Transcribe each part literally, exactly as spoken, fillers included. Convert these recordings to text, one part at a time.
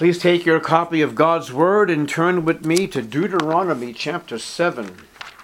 Please take your copy of God's Word and turn with me to Deuteronomy chapter seven.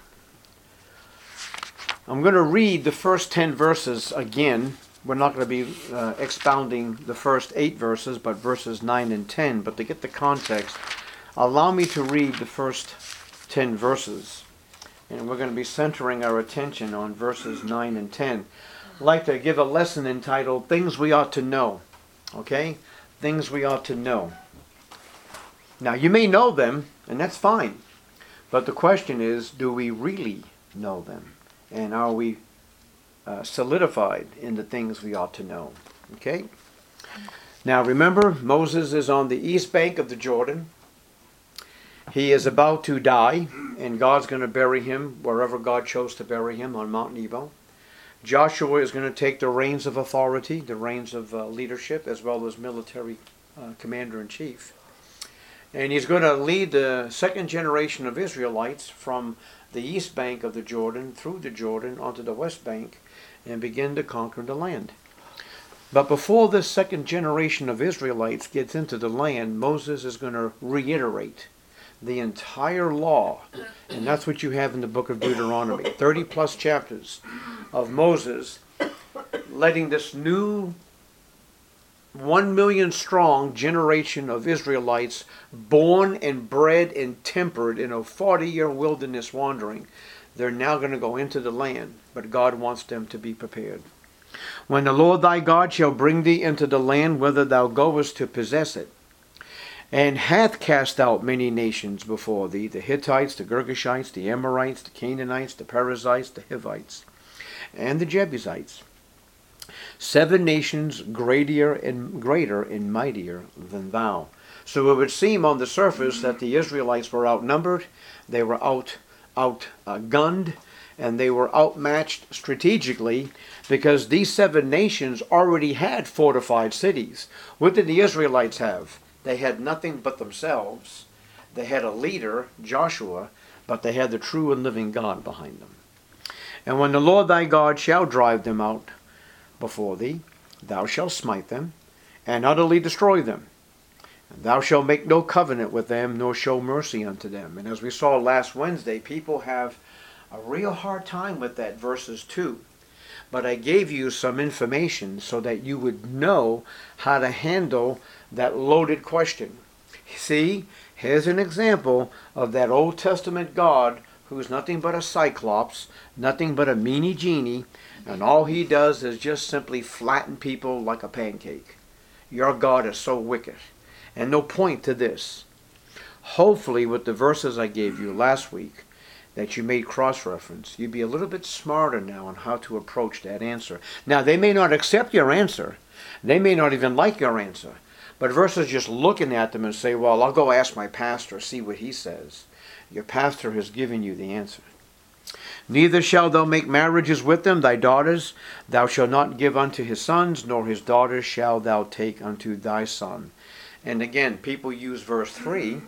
I'm going to read the first ten verses again. We're not going to be uh, expounding the first eight verses, but verses nine and ten. But to get the context, allow me to read the first ten verses. And we're going to be centering our attention on verses nine and ten. I'd like to give a lesson entitled, Things We Ought to Know. Okay? Things we ought to know. Now, you may know them, and that's fine. But the question is, do we really know them? And are we uh, solidified in the things we ought to know? Okay? Now, remember, Moses is on the east bank of the Jordan. He is about to die, and God's going to bury him wherever God chose to bury him, on Mount Nebo. Joshua is going to take the reins of authority, the reins of uh, leadership, as well as military uh, commander-in-chief. And he's going to lead the second generation of Israelites from the east bank of the Jordan, through the Jordan, onto the west bank, and begin to conquer the land. But before this second generation of Israelites gets into the land, Moses is going to reiterate the entire law. And that's what you have in the book of Deuteronomy. thirty plus chapters of Moses letting this new one million strong generation of Israelites, born and bred and tempered in a forty year wilderness wandering, they're now going to go into the land. But God wants them to be prepared. When the Lord thy God shall bring thee into the land whither thou goest to possess it, and hath cast out many nations before thee, the Hittites, the Girgashites, the Amorites, the Canaanites, the Perizzites, the Hivites, and the Jebusites, seven nations greater and greater and mightier than thou. So it would seem on the surface that the Israelites were outnumbered, they were out outgunned, uh, and they were outmatched strategically, because these seven nations already had fortified cities. What did the Israelites have? They had nothing but themselves. They had a leader, Joshua, but they had the true and living God behind them. And when the Lord thy God shall drive them out before thee, thou shalt smite them, and utterly destroy them. And thou shalt make no covenant with them, nor show mercy unto them. And as we saw last Wednesday, people have a real hard time with that, verses two. But I gave you some information so that you would know how to handle that loaded question. See, here's an example of that Old Testament God who's nothing but a cyclops, nothing but a meanie genie, and all he does is just simply flatten people like a pancake. Your God is so wicked. And no point to this. Hopefully with the verses I gave you last week that you made cross-reference, you'd be a little bit smarter now on how to approach that answer. Now, they may not accept your answer. They may not even like your answer. But versus just looking at them and say, well, I'll go ask my pastor, see what he says. Your pastor has given you the answer. Neither shalt thou make marriages with them, thy daughters. Thou shalt not give unto his sons, nor his daughters shalt thou take unto thy son. And again, people use verse three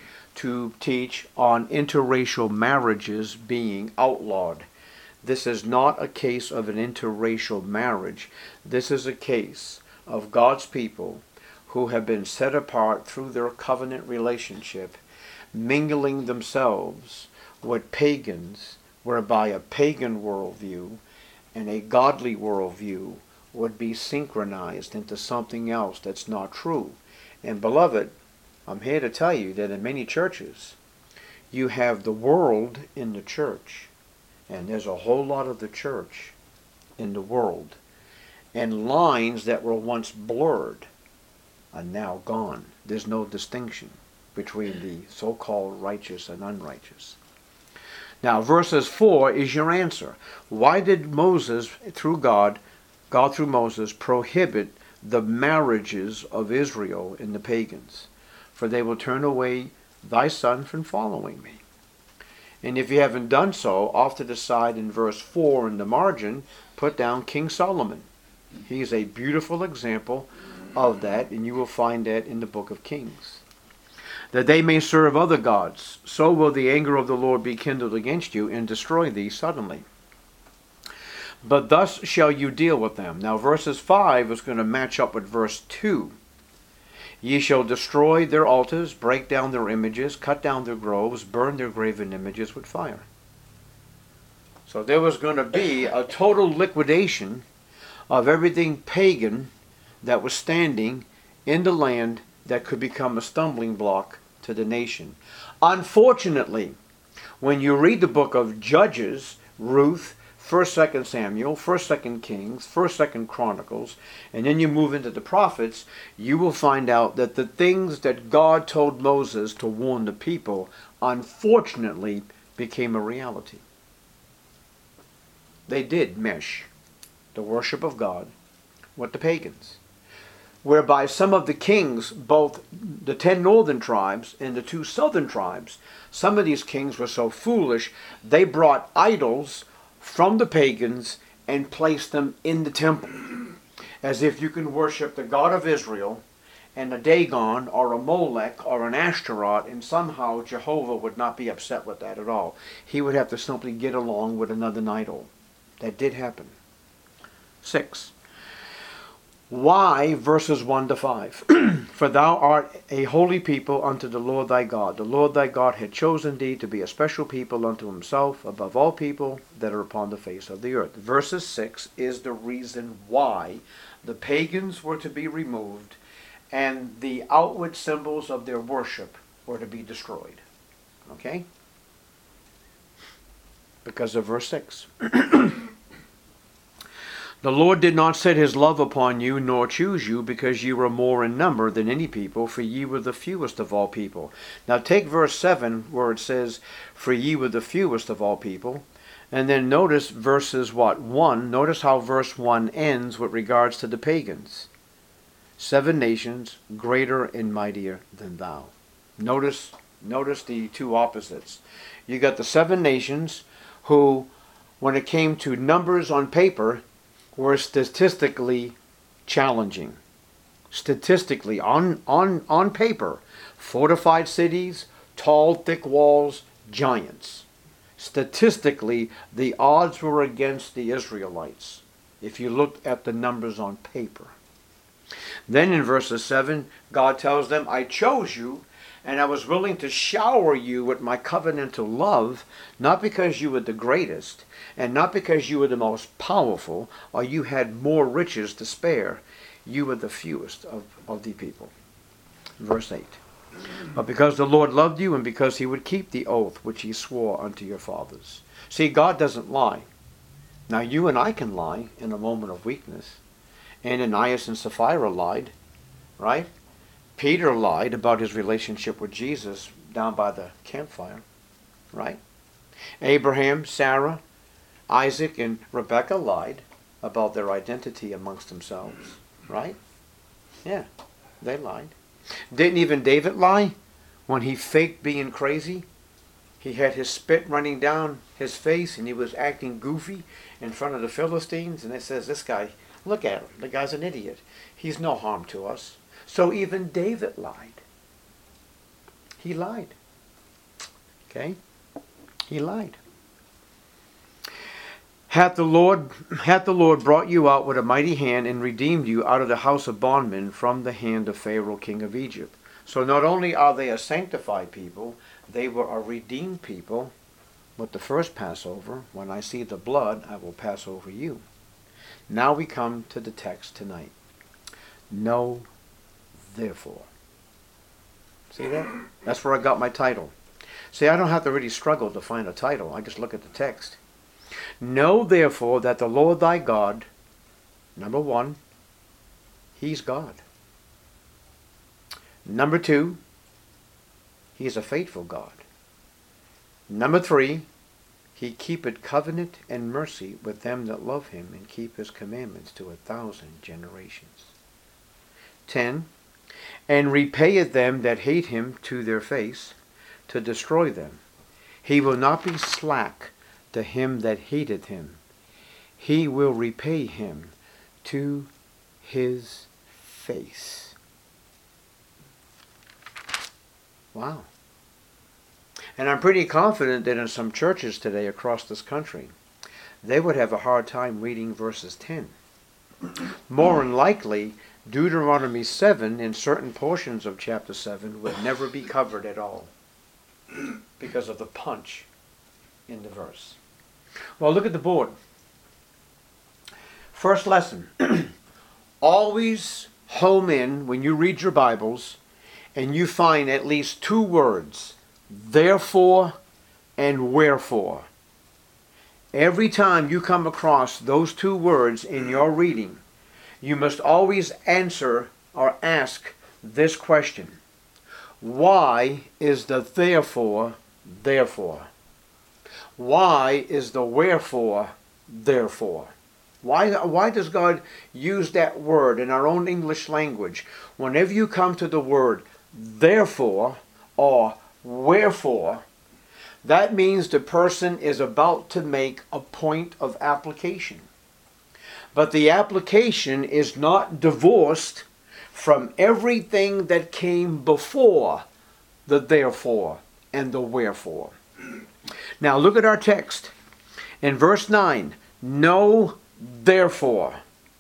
to teach on interracial marriages being outlawed. This is not a case of an interracial marriage. This is a case of God's people who have been set apart through their covenant relationship, mingling themselves with pagans, whereby a pagan worldview and a godly worldview would be synchronized into something else that's not true. And beloved, I'm here to tell you that in many churches, you have the world in the church, and there's a whole lot of the church in the world. And lines that were once blurred are now gone. There's no distinction between the so-called righteous and unrighteous. Now, verses four is your answer. Why did Moses, through God, God through Moses, prohibit the marriages of Israel in the pagans? For they will turn away thy son from following me. And if you haven't done so, off to the side in verse four in the margin, put down King Solomon. He is a beautiful example of that, and you will find that in the book of Kings. That they may serve other gods, so will the anger of the Lord be kindled against you and destroy thee suddenly. But thus shall you deal with them. Now verses five is going to match up with verse two. Ye shall destroy their altars, break down their images, cut down their groves, burn their graven images with fire. So there was going to be a total liquidation of everything pagan that was standing in the land that could become a stumbling block to the nation. Unfortunately, when you read the book of Judges, Ruth, first, second Samuel, first, second Kings, first, second Chronicles, and then you move into the prophets, you will find out that the things that God told Moses to warn the people, unfortunately, became a reality. They did mesh the worship of God with the pagans, whereby some of the kings, both the ten northern tribes and the two southern tribes, some of these kings were so foolish, they brought idols from the pagans and placed them in the temple, as if you can worship the God of Israel and a Dagon or a Molech or an Ashtaroth, and somehow Jehovah would not be upset with that at all. He would have to simply get along with another idol. That did happen. Six. Why? Verses one to five. For thou art a holy people unto the Lord thy God. The Lord thy God had chosen thee to be a special people unto himself above all people that are upon the face of the earth. Verses six is the reason why the pagans were to be removed and the outward symbols of their worship were to be destroyed. Okay? Because of verse six. The Lord did not set his love upon you, nor choose you, because ye were more in number than any people, for ye were the fewest of all people. Now take verse seven, where it says, for ye were the fewest of all people. And then notice verses, what, one. Notice how verse one ends with regards to the pagans. Seven nations greater and mightier than thou. Notice, notice the two opposites. You got the seven nations who, when it came to numbers on paper, were statistically challenging. Statistically, on, on, on paper, fortified cities, tall, thick walls, giants. Statistically, the odds were against the Israelites, if you looked at the numbers on paper. Then in verses seven, God tells them, I chose you, and I was willing to shower you with my covenantal love, not because you were the greatest, and not because you were the most powerful, or you had more riches to spare. You were the fewest of, of the people. Verse eight. But because the Lord loved you, and because he would keep the oath which he swore unto your fathers. See, God doesn't lie. Now you and I can lie in a moment of weakness. Ananias and Sapphira lied, right? Peter lied about his relationship with Jesus down by the campfire, right? Abraham, Sarah, Isaac, and Rebekah lied about their identity amongst themselves, right? Yeah, they lied. Didn't even David lie when he faked being crazy? He had his spit running down his face and he was acting goofy in front of the Philistines, and it says, this guy, look at him, the guy's an idiot. He's no harm to us. So even David lied. He lied. Okay? He lied. Hath the Lord, hath the Lord brought you out with a mighty hand and redeemed you out of the house of bondmen from the hand of Pharaoh king of Egypt. So not only are they a sanctified people, they were a redeemed people. With the first Passover, when I see the blood, I will pass over you. Now we come to the text tonight. Know therefore. See that? That's where I got my title. See, I don't have to really struggle to find a title. I just look at the text. Know therefore that the Lord thy God, number one, he's God. Number two, he is a faithful God. Number three, he keepeth covenant and mercy with them that love him and keep his commandments to a thousand generations. Ten, and repayeth them that hate him to their face, to destroy them. He will not be slack to him that hateth him. He will repay him to his face. Wow. And I'm pretty confident that in some churches today across this country, they would have a hard time reading verses ten. More than likely, Deuteronomy seven, in certain portions of chapter seven, would never be covered at all because of the punch in the verse. Well, look at the board. First lesson. Always home in when you read your Bibles and you find at least two words, therefore and wherefore. Every time you come across those two words in your reading, you must always answer or ask this question. Why is the therefore, therefore? Why is the wherefore, therefore? Why, why does God use that word in our own English language? Whenever you come to the word therefore or wherefore, that means the person is about to make a point of application. But the application is not divorced from everything that came before the therefore and the wherefore. Now look at our text. In verse nine, know therefore.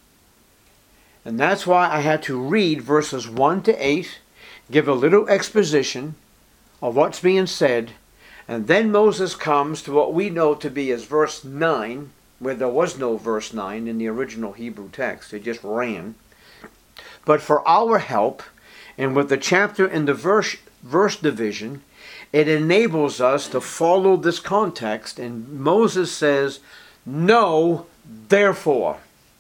And that's why I had to read verses one to eight, give a little exposition of what's being said, and then Moses comes to what we know to be as verse nine, where there was no verse nine in the original Hebrew text. It just ran. But for our help, and with the chapter and the verse, verse division, it enables us to follow this context. And Moses says, know therefore.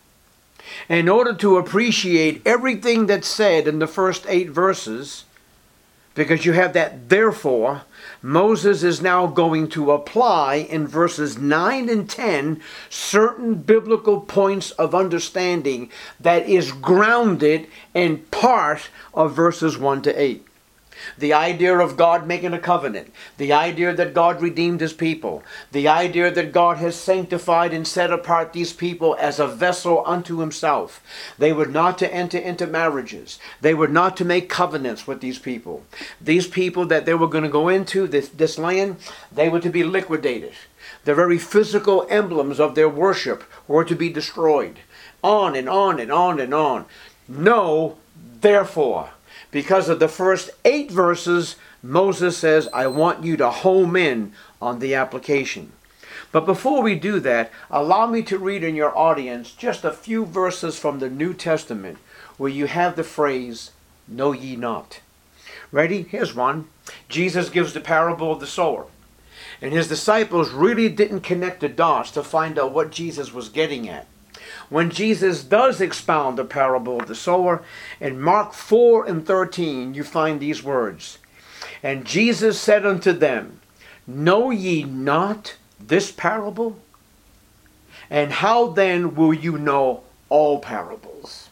In order to appreciate everything that's said in the first eight verses, because you have that therefore, Moses is now going to apply in verses nine and ten certain biblical points of understanding that is grounded in part of verses one to eight. The idea of God making a covenant. The idea that God redeemed his people. The idea that God has sanctified and set apart these people as a vessel unto himself. They were not to enter into marriages. They were not to make covenants with these people. These people that they were going to go into, this, this land, they were to be liquidated. The very physical emblems of their worship were to be destroyed. On and on and on and on. Know, therefore. Because of the first eight verses, Moses says, I want you to home in on the application. But before we do that, allow me to read in your audience just a few verses from the New Testament where you have the phrase, know ye not. Ready? Here's one. Jesus gives the parable of the sower. And his disciples really didn't connect the dots to find out what Jesus was getting at. When Jesus does expound the parable of the sower, in Mark four and thirteen, you find these words. And Jesus said unto them, know ye not this parable? And how then will you know all parables?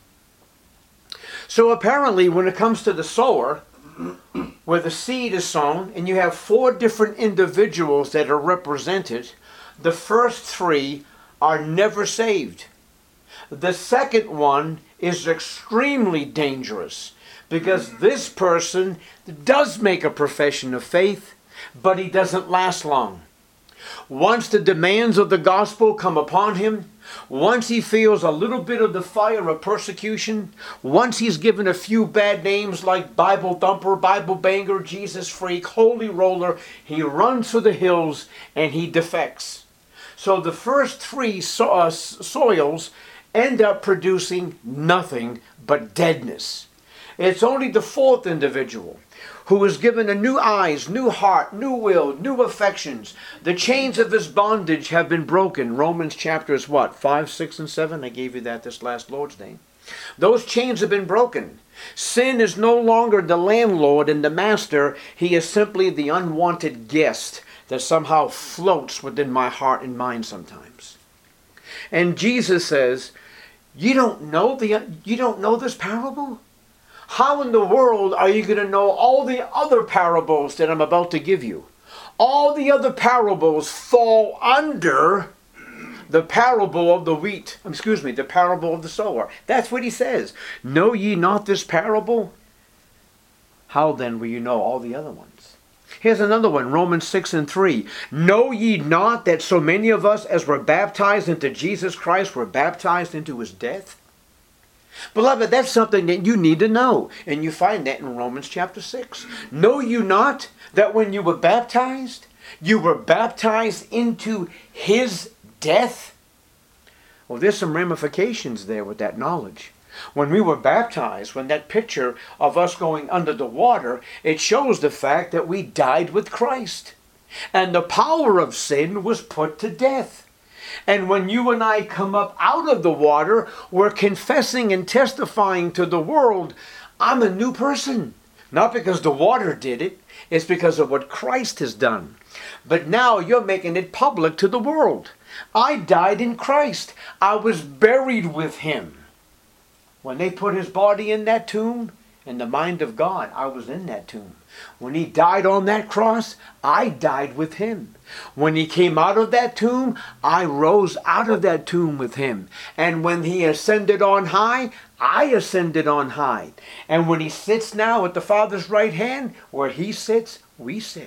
So apparently when it comes to the sower, where the seed is sown, and you have four different individuals that are represented, the first three are never saved. The second one is extremely dangerous because this person does make a profession of faith, but he doesn't last long. Once the demands of the gospel come upon him, once he feels a little bit of the fire of persecution, once he's given a few bad names like Bible thumper, Bible banger, Jesus freak, holy roller, he runs for the hills and he defects. So the first three so- uh, soils end up producing nothing but deadness. It's only the fourth individual who is given a new eyes, new heart, new will, new affections. The chains of his bondage have been broken. Romans chapters what? five, six, and seven? I gave you that this last Lord's Day. Those chains have been broken. Sin is no longer the landlord and the master. He is simply the unwanted guest that somehow floats within my heart and mind sometimes. And Jesus says, You don't know the you don't know this parable? How in the world are you going to know all the other parables that I'm about to give you? All the other parables fall under the parable of the wheat. Excuse me, the parable of the sower. That's what he says. Know ye not this parable? How then will you know all the other ones? Here's another one, Romans six and three. Know ye not that so many of us as were baptized into Jesus Christ were baptized into his death? Beloved, that's something that you need to know. And you find that in Romans chapter six. Know you not that when you were baptized, you were baptized into his death? Well, there's some ramifications there with that knowledge. When we were baptized, when that picture of us going under the water, it shows the fact that we died with Christ. And the power of sin was put to death. And when you and I come up out of the water, we're confessing and testifying to the world, I'm a new person. Not because the water did it, it's because of what Christ has done. But now you're making it public to the world. I died in Christ. I was buried with him. When they put his body in that tomb, in the mind of God, I was in that tomb. When he died on that cross, I died with him. When he came out of that tomb, I rose out of that tomb with him. And when he ascended on high, I ascended on high. And when he sits now at the Father's right hand, where he sits, we sit.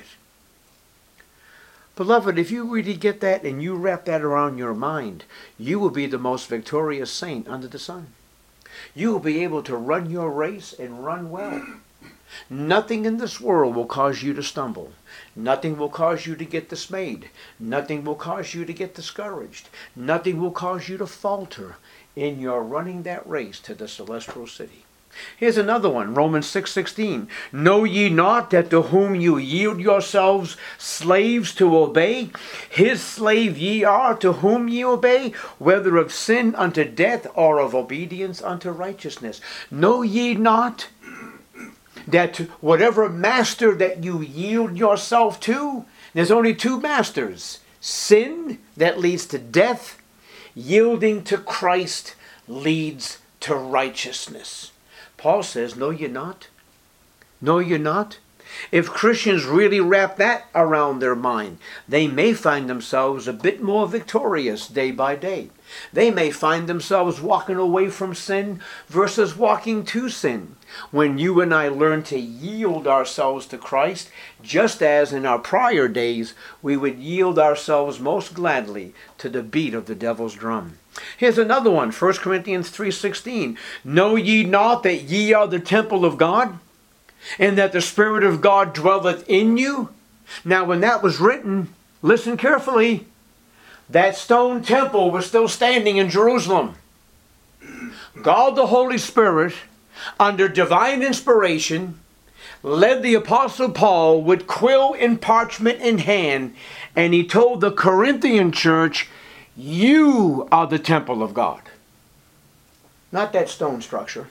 Beloved, if you really get that and you wrap that around your mind, you will be the most victorious saint under the sun. You will be able to run your race and run well. Nothing in this world will cause you to stumble. Nothing will cause you to get dismayed. Nothing will cause you to get discouraged. Nothing will cause you to falter in your running that race to the celestial city. Here's another one, Romans six sixteen. Know ye not that to whom you yield yourselves slaves to obey, his slave ye are to whom ye obey, whether of sin unto death or of obedience unto righteousness. Know ye not that whatever master that you yield yourself to, there's only two masters. Sin that leads to death, yielding to Christ leads to righteousness. Paul says, no, you're not. No, you're not. If Christians really wrap that around their mind, they may find themselves a bit more victorious day by day. They may find themselves walking away from sin versus walking to sin. When you and I learn to yield ourselves to Christ, just as in our prior days, we would yield ourselves most gladly to the beat of the devil's drum. Here's another one, First Corinthians three sixteen. Know ye not that ye are the temple of God, and that the Spirit of God dwelleth in you? Now when that was written, listen carefully, that stone temple was still standing in Jerusalem. God the Holy Spirit, under divine inspiration, led the Apostle Paul with quill and parchment in hand, and he told the Corinthian church, you are the temple of God. Not that stone structure.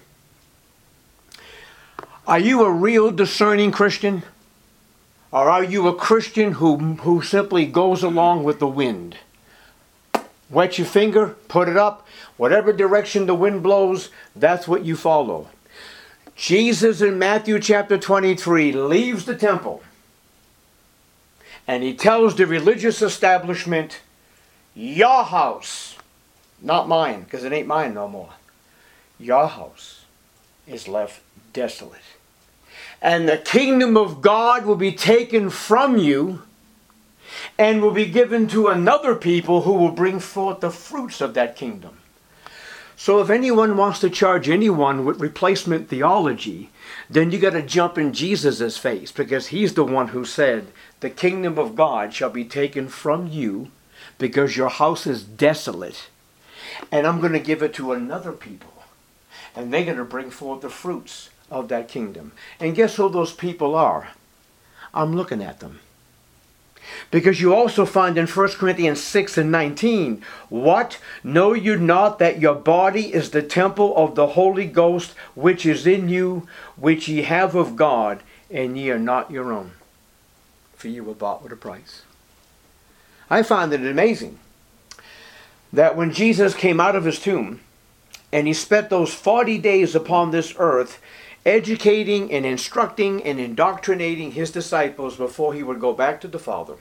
Are you a real discerning Christian? Or are you a Christian who, who simply goes along with the wind? Wet your finger, put it up. Whatever direction the wind blows, that's what you follow. Jesus in Matthew chapter twenty-three leaves the temple. And he tells the religious establishment, your house, not mine, because it ain't mine no more. Your house is left desolate. And the kingdom of God will be taken from you and will be given to another people who will bring forth the fruits of that kingdom. So if anyone wants to charge anyone with replacement theology, then you got to jump in Jesus' face, because he's the one who said, the kingdom of God shall be taken from you because your house is desolate, and I'm going to give it to another people, and they're going to bring forth the fruits of that kingdom. And guess who those people are? I'm looking at them. Because you also find in First Corinthians six and nineteen, what? Know you not that your body is the temple of the Holy Ghost, which is in you, which ye have of God, and ye are not your own? For you were bought with a price. I find it amazing that when Jesus came out of his tomb, and he spent those forty days upon this earth, educating and instructing and indoctrinating his disciples before he would go back to the Father.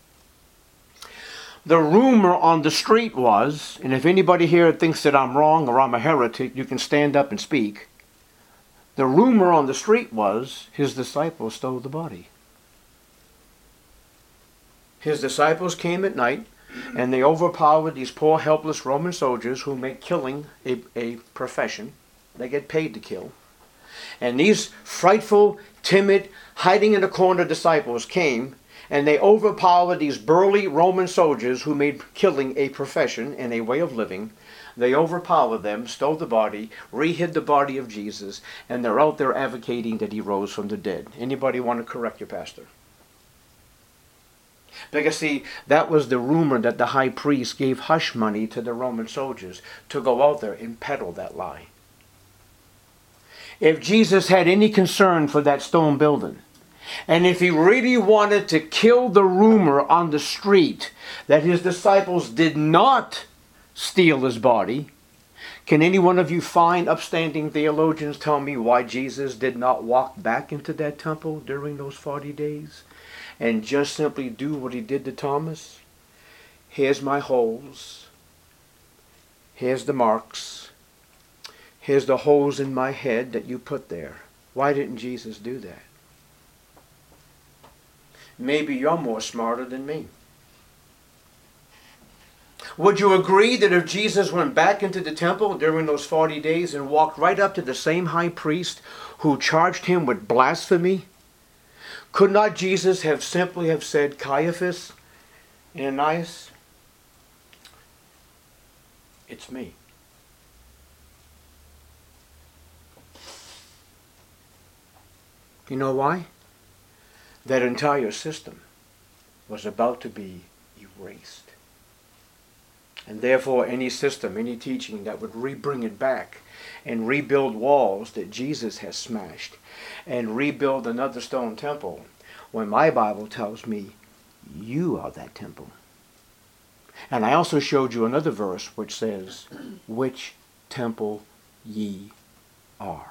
The rumor on the street was, and if anybody here thinks that I'm wrong or I'm a heretic, you can stand up and speak. The rumor on the street was his disciples stole the body. His disciples came at night and they overpowered these poor helpless Roman soldiers who make killing a, a profession. They get paid to kill. And these frightful, timid, hiding in a corner disciples came, and they overpowered these burly Roman soldiers who made killing a profession and a way of living. They overpowered them, stole the body, re-hid the body of Jesus, and they're out there advocating that he rose from the dead. Anybody want to correct your pastor? Because see, that was the rumor that the high priest gave hush money to the Roman soldiers to go out there and peddle that lie. If Jesus had any concern for that stone building, and if he really wanted to kill the rumor on the street that his disciples did not steal his body, can any one of you fine, upstanding theologians tell me why Jesus did not walk back into that temple during those forty days and just simply do what he did to Thomas? Here's my holes. Here's the marks. Here's the holes in my head that you put there. Why didn't Jesus do that? Maybe you're more smarter than me. Would you agree that if Jesus went back into the temple during those forty days and walked right up to the same high priest who charged him with blasphemy, could not Jesus have simply have said, Caiaphas and Ananias, it's me. You know why? That entire system was about to be erased. And therefore any system, any teaching that would re-bring it back and rebuild walls that Jesus has smashed and rebuild another stone temple, when my Bible tells me you are that temple. And I also showed you another verse which says, which temple ye are.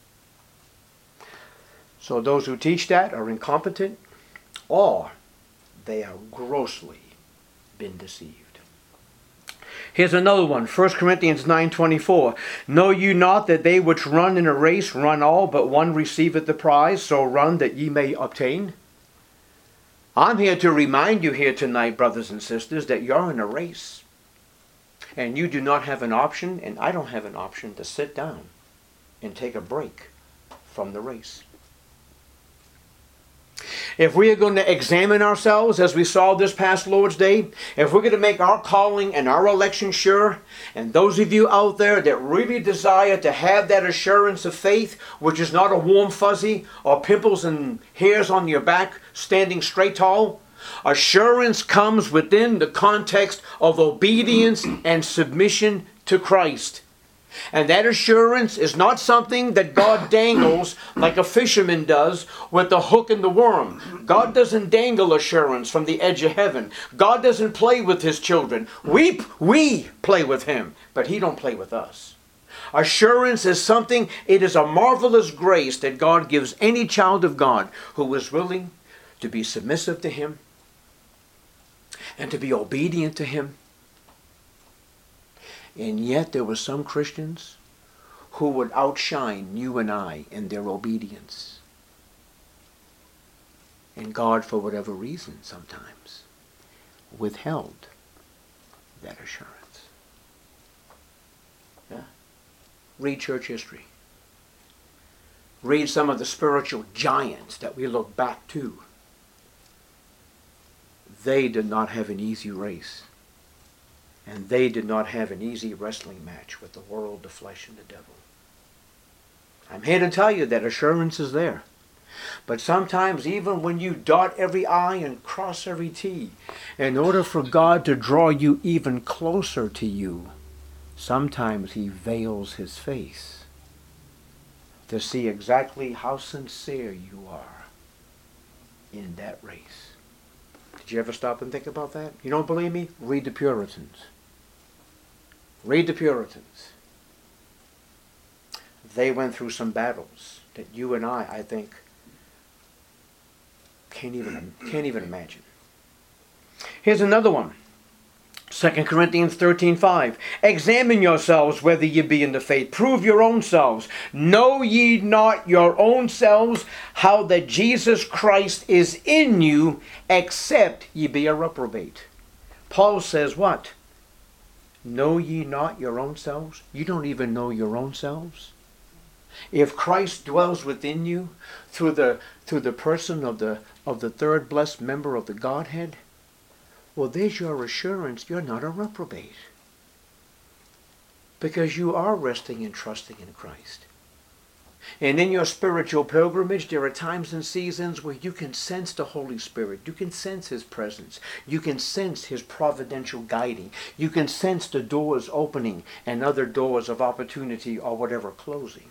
So those who teach that are incompetent, or they are grossly been deceived. Here's another one, First Corinthians nine twenty-four. Know you not that they which run in a race run all, but one receiveth the prize, so run that ye may obtain? I'm here to remind you here tonight, brothers and sisters, that you're in a race. And you do not have an option, and I don't have an option, to sit down and take a break from the race. If we are going to examine ourselves as we saw this past Lord's Day, if we're going to make our calling and our election sure, and those of you out there that really desire to have that assurance of faith, which is not a warm fuzzy or pimples and hairs on your back standing straight tall, assurance comes within the context of obedience and submission to Christ. And that assurance is not something that God dangles like a fisherman does with the hook and the worm. God doesn't dangle assurance from the edge of heaven. God doesn't play with his children. We, we play with him, but he don't play with us. Assurance is something, it is a marvelous grace that God gives any child of God who is willing to be submissive to him and to be obedient to him. And yet there were some Christians who would outshine you and I in their obedience. And God, for whatever reason, sometimes withheld that assurance. Yeah? Read church history. Read some of the spiritual giants that we look back to. They did not have an easy race. And they did not have an easy wrestling match with the world, the flesh, and the devil. I'm here to tell you that assurance is there. But sometimes even when you dot every I and cross every T, in order for God to draw you even closer to you, sometimes he veils his face to see exactly how sincere you are in that race. Did you ever stop and think about that? You don't believe me? Read the Puritans. Read the Puritans. They went through some battles that you and I, I think, can't even, can't even imagine. Here's another one. Second Corinthians thirteen five. Examine yourselves whether ye be in the faith. Prove your own selves. Know ye not your own selves how that Jesus Christ is in you, except ye be a reprobate. Paul says what? Know ye not your own selves? You don't even know your own selves? If Christ dwells within you through the through the person of the of the third blessed member of the Godhead, well, there's your assurance you're not a reprobate. Because you are resting and trusting in Christ. And in your spiritual pilgrimage, there are times and seasons where you can sense the Holy Spirit. You can sense His presence. You can sense His providential guiding. You can sense the doors opening and other doors of opportunity or whatever closing.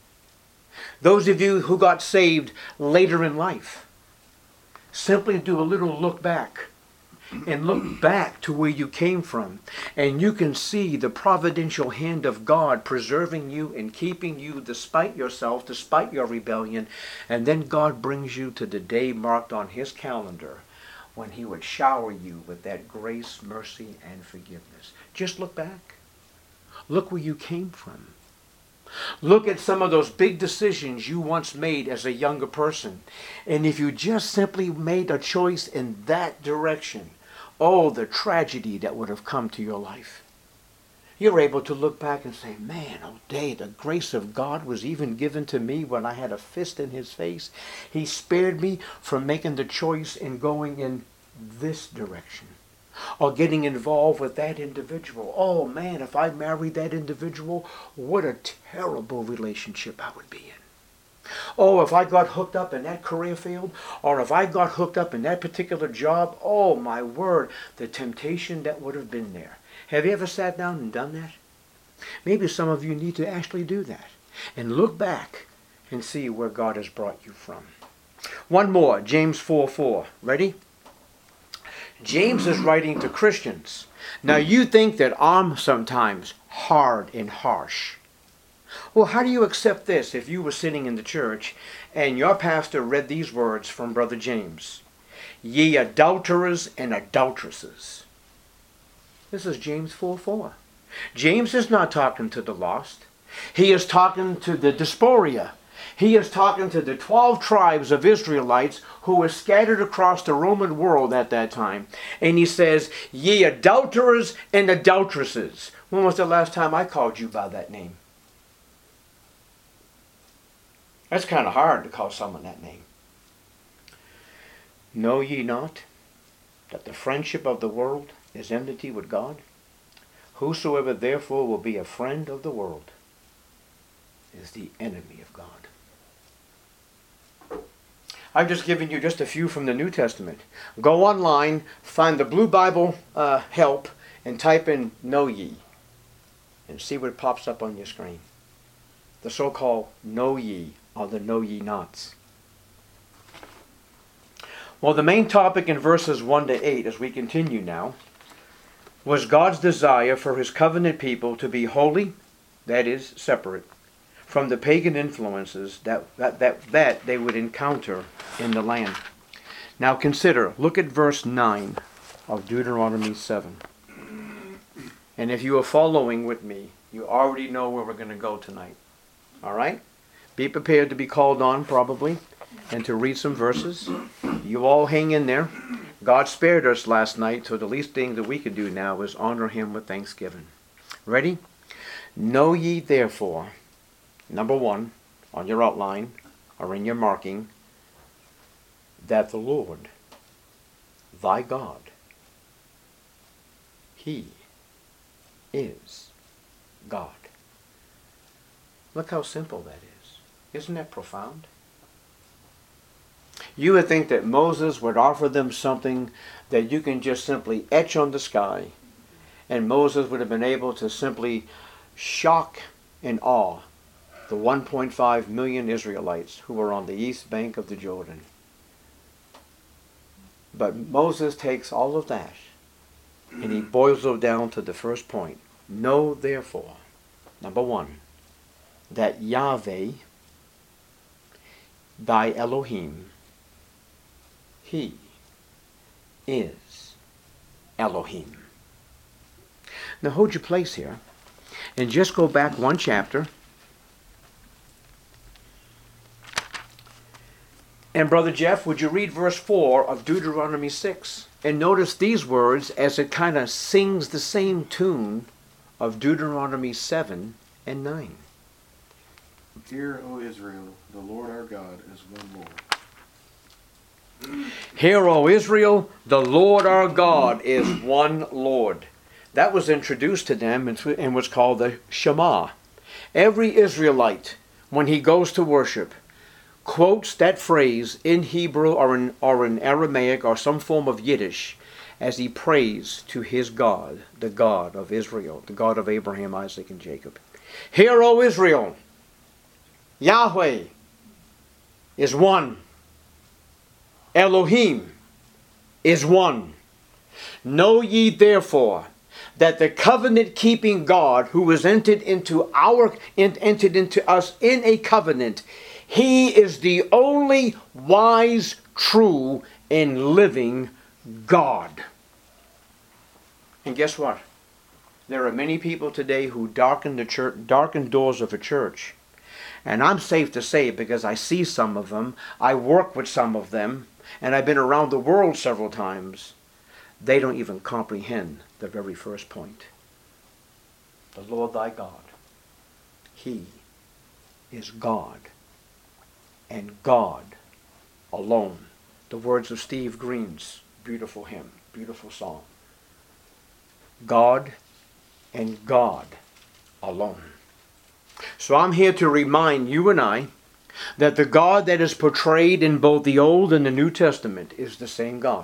Those of you who got saved later in life, simply do a little look back. And look back to where you came from. And you can see the providential hand of God preserving you and keeping you despite yourself, despite your rebellion. And then God brings you to the day marked on His calendar when He would shower you with that grace, mercy, and forgiveness. Just look back. Look where you came from. Look at some of those big decisions you once made as a younger person. And if you just simply made a choice in that direction, oh, the tragedy that would have come to your life. You're able to look back and say, man, oh day, the grace of God was even given to me when I had a fist in His face. He spared me from making the choice and going in this direction. Or getting involved with that individual. Oh man, if I married that individual, what a terrible relationship I would be in. Oh, if I got hooked up in that career field, or if I got hooked up in that particular job, oh my word, the temptation that would have been there. Have you ever sat down and done that? Maybe some of you need to actually do that. And look back and see where God has brought you from. One more, James four four. Ready? James is writing to Christians. Now you think that I'm sometimes hard and harsh. Well, how do you accept this if you were sitting in the church and your pastor read these words from Brother James? Ye adulterers and adulteresses. This is James four four. James is not talking to the lost. He is talking to the diaspora. He is talking to the twelve tribes of Israelites who were scattered across the Roman world at that time. And he says, ye adulterers and adulteresses. When was the last time I called you by that name? That's kind of hard to call someone that name. Know ye not that the friendship of the world is enmity with God? Whosoever therefore will be a friend of the world is the enemy of God. I've just given you just a few from the New Testament. Go online, find the Blue Bible uh, help, and type in know ye, and see what pops up on your screen. The so-called know ye, or the know ye nots. Well, the main topic in verses one to eight, as we continue now, was God's desire for His covenant people to be holy, that is, separate, from the pagan influences that, that, that, that they would encounter in the land. Now consider, look at verse nine of Deuteronomy seven. And if you are following with me, you already know where we're going to go tonight. All right? Be prepared to be called on, probably, and to read some verses. You all hang in there. God spared us last night, so the least thing that we could do now is honor Him with thanksgiving. Ready? Know ye therefore, number one, on your outline, or in your marking, that the Lord, thy God, He is God. Look how simple that is. Isn't that profound? You would think that Moses would offer them something that you can just simply etch on the sky, and Moses would have been able to simply shock and awe the one point five million Israelites who were on the east bank of the Jordan. But Moses takes all of that and he boils it down to the first point. Know therefore, number one, that Yahweh, thy Elohim, He is Elohim. Now hold your place here and just go back one chapter. And Brother Jeff, would you read verse four of Deuteronomy six? And notice these words as it kind of sings the same tune of Deuteronomy seven and nine. Hear, O Israel, the Lord our God is one Lord. Hear, O Israel, the Lord our God is one Lord. That was introduced to them and was called the Shema. Every Israelite, when he goes to worship, quotes that phrase in Hebrew or in, or in Aramaic or some form of Yiddish as he prays to his God, the God of Israel, the God of Abraham, Isaac, and Jacob. Hear, O Israel, Yahweh is one. Elohim is one. Know ye therefore that the covenant-keeping God who has entered into our entered into us in a covenant, he is the only wise, true, and living God. And guess what? There are many people today who darken the church, darken doors of a church. And I'm safe to say, because I see some of them, I work with some of them, and I've been around the world several times, they don't even comprehend the very first point. The Lord thy God, he is God, and God alone. The words of Steve Green's beautiful hymn, beautiful song. God and God alone. So I'm here to remind you and I that the God that is portrayed in both the Old and the New Testament is the same God.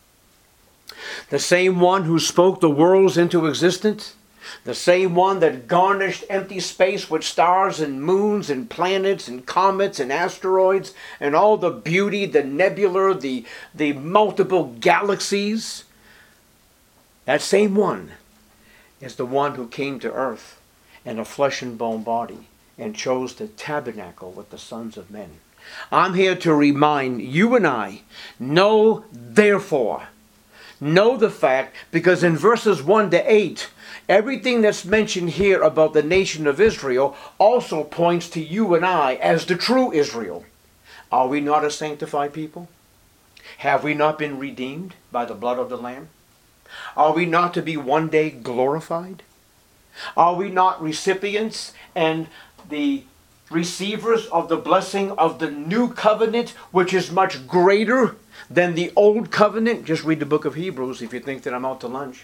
The same one who spoke the worlds into existence. The same one that garnished empty space with stars and moons and planets and comets and asteroids and all the beauty, the nebula, the, the multiple galaxies. That same one is the one who came to earth in a flesh and bone body and chose to tabernacle with the sons of men. I'm here to remind you and I, know therefore, know the fact, because in verses one to eight, everything that's mentioned here about the nation of Israel also points to you and I as the true Israel. Are we not a sanctified people? Have we not been redeemed by the blood of the Lamb? Are we not to be one day glorified? Are we not recipients and the receivers of the blessing of the new covenant, which is much greater than the old covenant? Just read the book of Hebrews if you think that I'm out to lunch.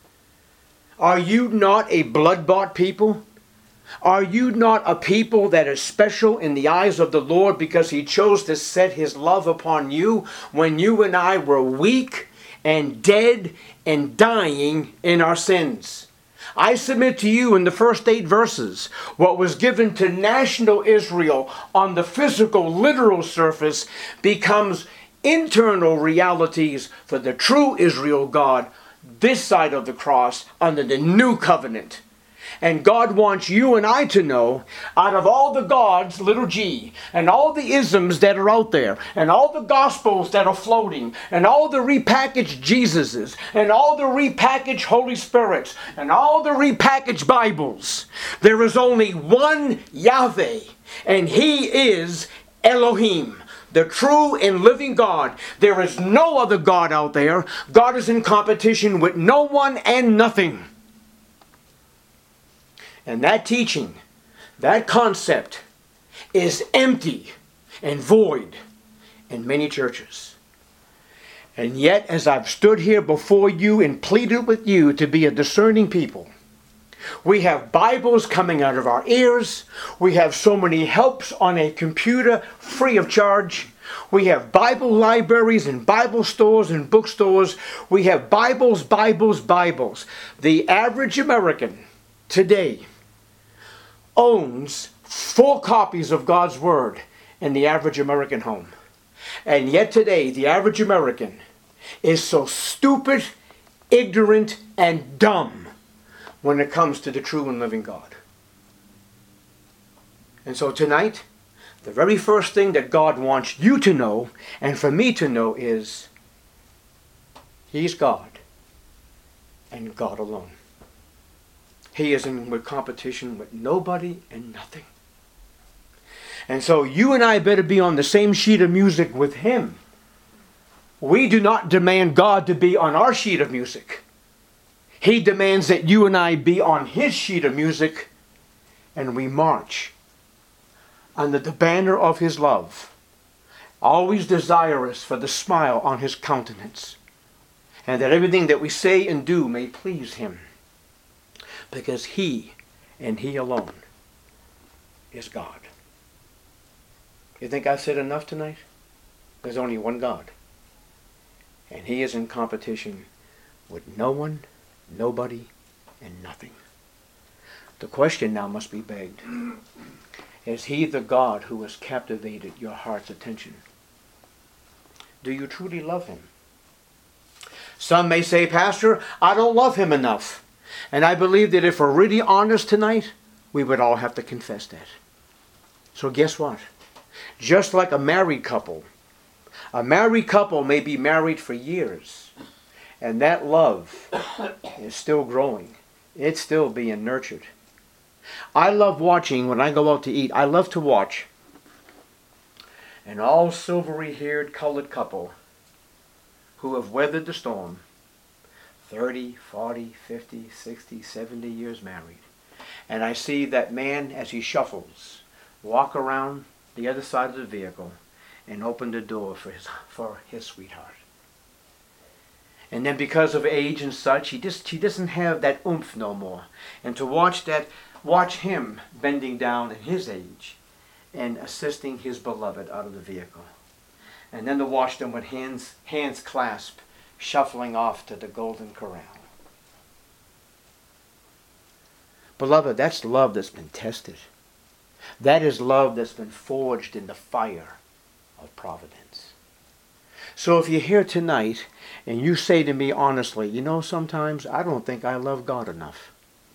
Are you not a blood-bought people? Are you not a people that is special in the eyes of the Lord because he chose to set his love upon you when you and I were weak and dead and dying in our sins? I submit to you in the first eight verses, what was given to national Israel on the physical, literal surface becomes internal realities for the true Israel God this side of the cross under the new covenant. And God wants you and I to know, out of all the gods, little g, and all the isms that are out there, and all the gospels that are floating, and all the repackaged Jesuses, and all the repackaged Holy Spirits, and all the repackaged Bibles, there is only one Yahweh, and he is Elohim, the true and living God. There is no other God out there. God is in competition with no one and nothing. And that teaching, that concept, is empty and void in many churches. And yet, as I've stood here before you and pleaded with you to be a discerning people, we have Bibles coming out of our ears. We have so many helps on a computer free of charge. We have Bible libraries and Bible stores and bookstores. We have Bibles, Bibles, Bibles. The average American today owns four copies of God's Word in the average American home. And yet today, the average American is so stupid, ignorant, and dumb when it comes to the true and living God. And so tonight, the very first thing that God wants you to know, and for me to know, is He's God, and God alone. He is in with competition with nobody and nothing. And so you and I better be on the same sheet of music with Him. We do not demand God to be on our sheet of music. He demands that you and I be on His sheet of music, and we march under the banner of his love, always desirous for the smile on his countenance, and that everything that we say and do may please him, because he and he alone is God. You think I've said enough tonight? There's only one God, and he is in competition with no one, nobody, and nothing. The question now must be begged. Is he the God who has captivated your heart's attention? Do you truly love him? Some may say, Pastor, I don't love him enough. And I believe that if we're really honest tonight, we would all have to confess that. So guess what? Just like a married couple, a married couple may be married for years, and that love is still growing. It's still being nurtured. I love watching, when I go out to eat, I love to watch an all silvery-haired colored couple who have weathered the storm, thirty, forty, fifty, sixty, seventy years married. And I see that man, as he shuffles, walk around the other side of the vehicle and open the door for his, for his sweetheart. And then because of age and such, he just he doesn't have that oomph no more. And to watch that, watch him bending down in his age and assisting his beloved out of the vehicle. And then to watch them with hands hands clasped, shuffling off to the Golden Corral. Beloved, that's love that's been tested. That is love that's been forged in the fire of providence. So if you're here tonight and you say to me honestly, you know, sometimes I don't think I love God enough.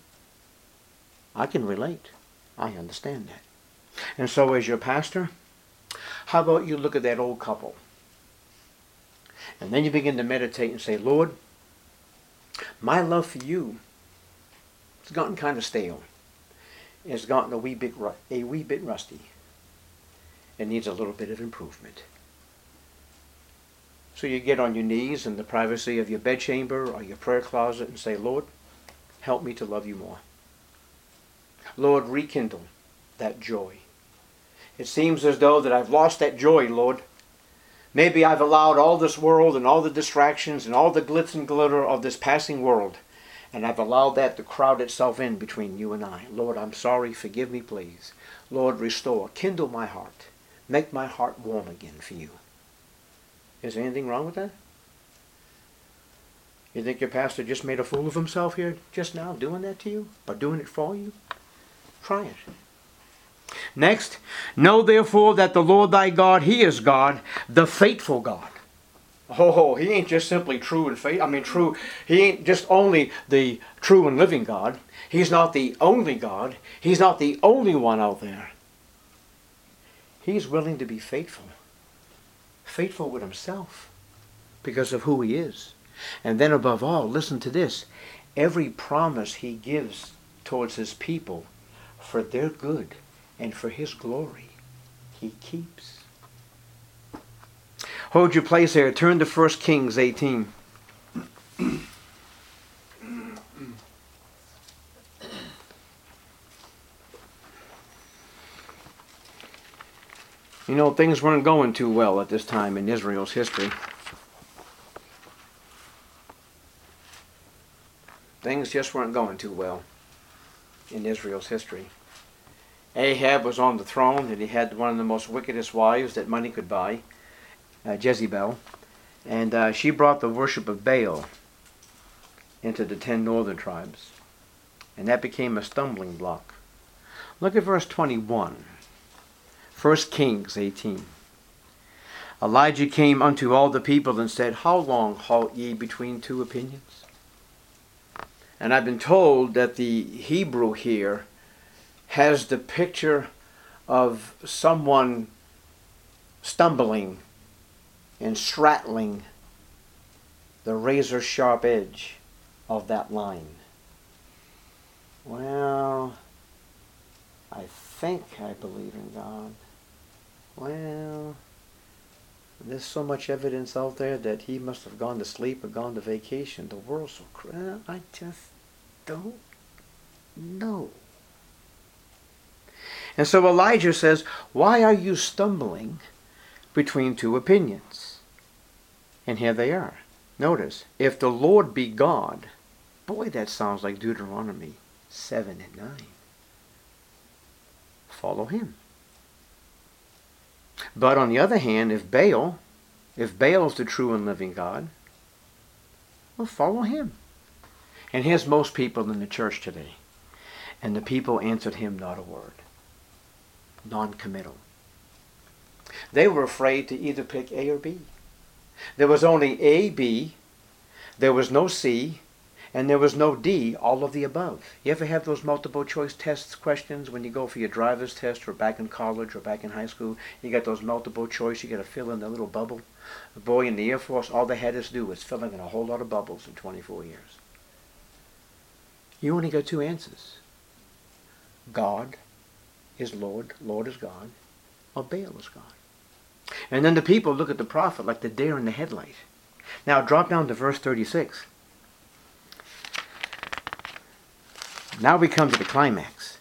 I can relate. I understand that. And so as your pastor, how about you look at that old couple? And then you begin to meditate and say, Lord, my love for you has gotten kind of stale. It's gotten a wee bit, a wee bit rusty. It needs a little bit of improvement. So you get on your knees in the privacy of your bedchamber or your prayer closet and say, Lord, help me to love you more. Lord, rekindle that joy. It seems as though that I've lost that joy, Lord. Maybe I've allowed all this world and all the distractions and all the glitz and glitter of this passing world, and I've allowed that to crowd itself in between you and I. Lord, I'm sorry. Forgive me, please. Lord, restore. Kindle my heart. Make my heart warm again for you. Is there anything wrong with that? You think your pastor just made a fool of himself here just now doing that to you? By doing it for you? Try it. Next, know therefore that the Lord thy God, he is God, the faithful God. Oh, he ain't just simply true and faith. I mean, true. He ain't just only the true and living God. He's not the only God. He's not the only one out there. He's willing to be faithful. Faithful with himself because of who he is. And then above all, listen to this. Every promise he gives towards his people for their good and for his glory, he keeps. Hold your place there. Turn to First Kings eighteen. You know, things weren't going too well at this time in Israel's history. Things just weren't going too well in Israel's history. Ahab was on the throne, and he had one of the most wickedest wives that money could buy, uh, Jezebel. And uh, she brought the worship of Baal into the ten northern tribes. And that became a stumbling block. Look at verse twenty-one. First Kings eighteen. Elijah came unto all the people and said, How long halt ye between two opinions? And I've been told that the Hebrew here has the picture of someone stumbling and straddling the razor sharp edge of that line. Well, I think I believe in God. Well, there's so much evidence out there that he must have gone to sleep or gone to vacation. The world's so crazy. I just don't know. And so Elijah says, why are you stumbling between two opinions? And here they are. Notice, if the Lord be God, boy, that sounds like Deuteronomy seven and nine. Follow him. But on the other hand, if Baal, if Baal is the true and living God, well, follow him. And here's most people in the church today. And the people answered him not a word. Non-committal. They were afraid to either pick A or B. There was only A, B, there was no C, and there was no D, all of the above. You ever have those multiple choice tests questions when you go for your driver's test or back in college or back in high school? You got those multiple choice, you got to fill in the little bubble. The boy in the Air Force, all they had us do was fill in a whole lot of bubbles in twenty-four years. You only got two answers. God is Lord, Lord is God, or Baal is God. And then the people look at the prophet like the deer in the headlight. Now drop down to verse thirty-six. Now we come to the climax.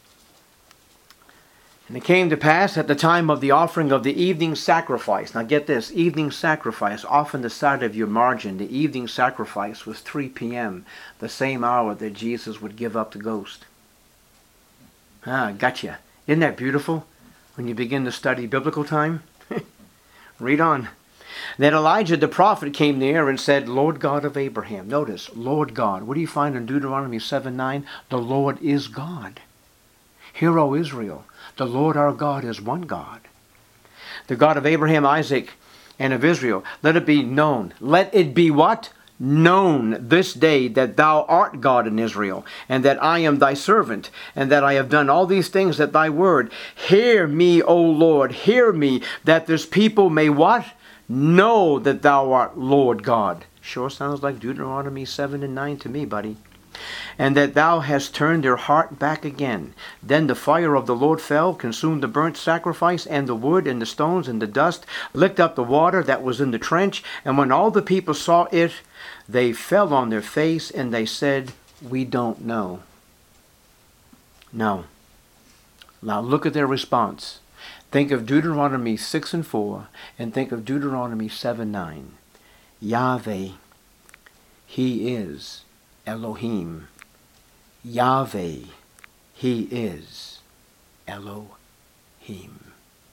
And it came to pass at the time of the offering of the evening sacrifice. Now get this, evening sacrifice, off on the side of your margin, the evening sacrifice was three p.m., the same hour that Jesus would give up the ghost. Ah, gotcha. Isn't that beautiful when you begin to study biblical time? Read on. Then Elijah the prophet came near and said, Lord God of Abraham. Notice, Lord God. What do you find in Deuteronomy seven nine? The Lord is God. Hear, O Israel, the Lord our God is one God. The God of Abraham, Isaac, and of Israel. Let it be known. Let it be what? Known this day that thou art God in Israel, and that I am thy servant, and that I have done all these things at thy word. Hear me, O Lord, hear me, that this people may what? Know that thou art Lord God. Sure sounds like Deuteronomy seven and nine to me, buddy. And that thou hast turned their heart back again. Then the fire of the Lord fell, consumed the burnt sacrifice, and the wood, and the stones, and the dust, licked up the water that was in the trench. And when all the people saw it, they fell on their face, and they said, we don't know. No. Now look at their response. Think of Deuteronomy six and four, and think of Deuteronomy seven nine. Yahweh, he is Elohim. Yahweh, he is Elohim.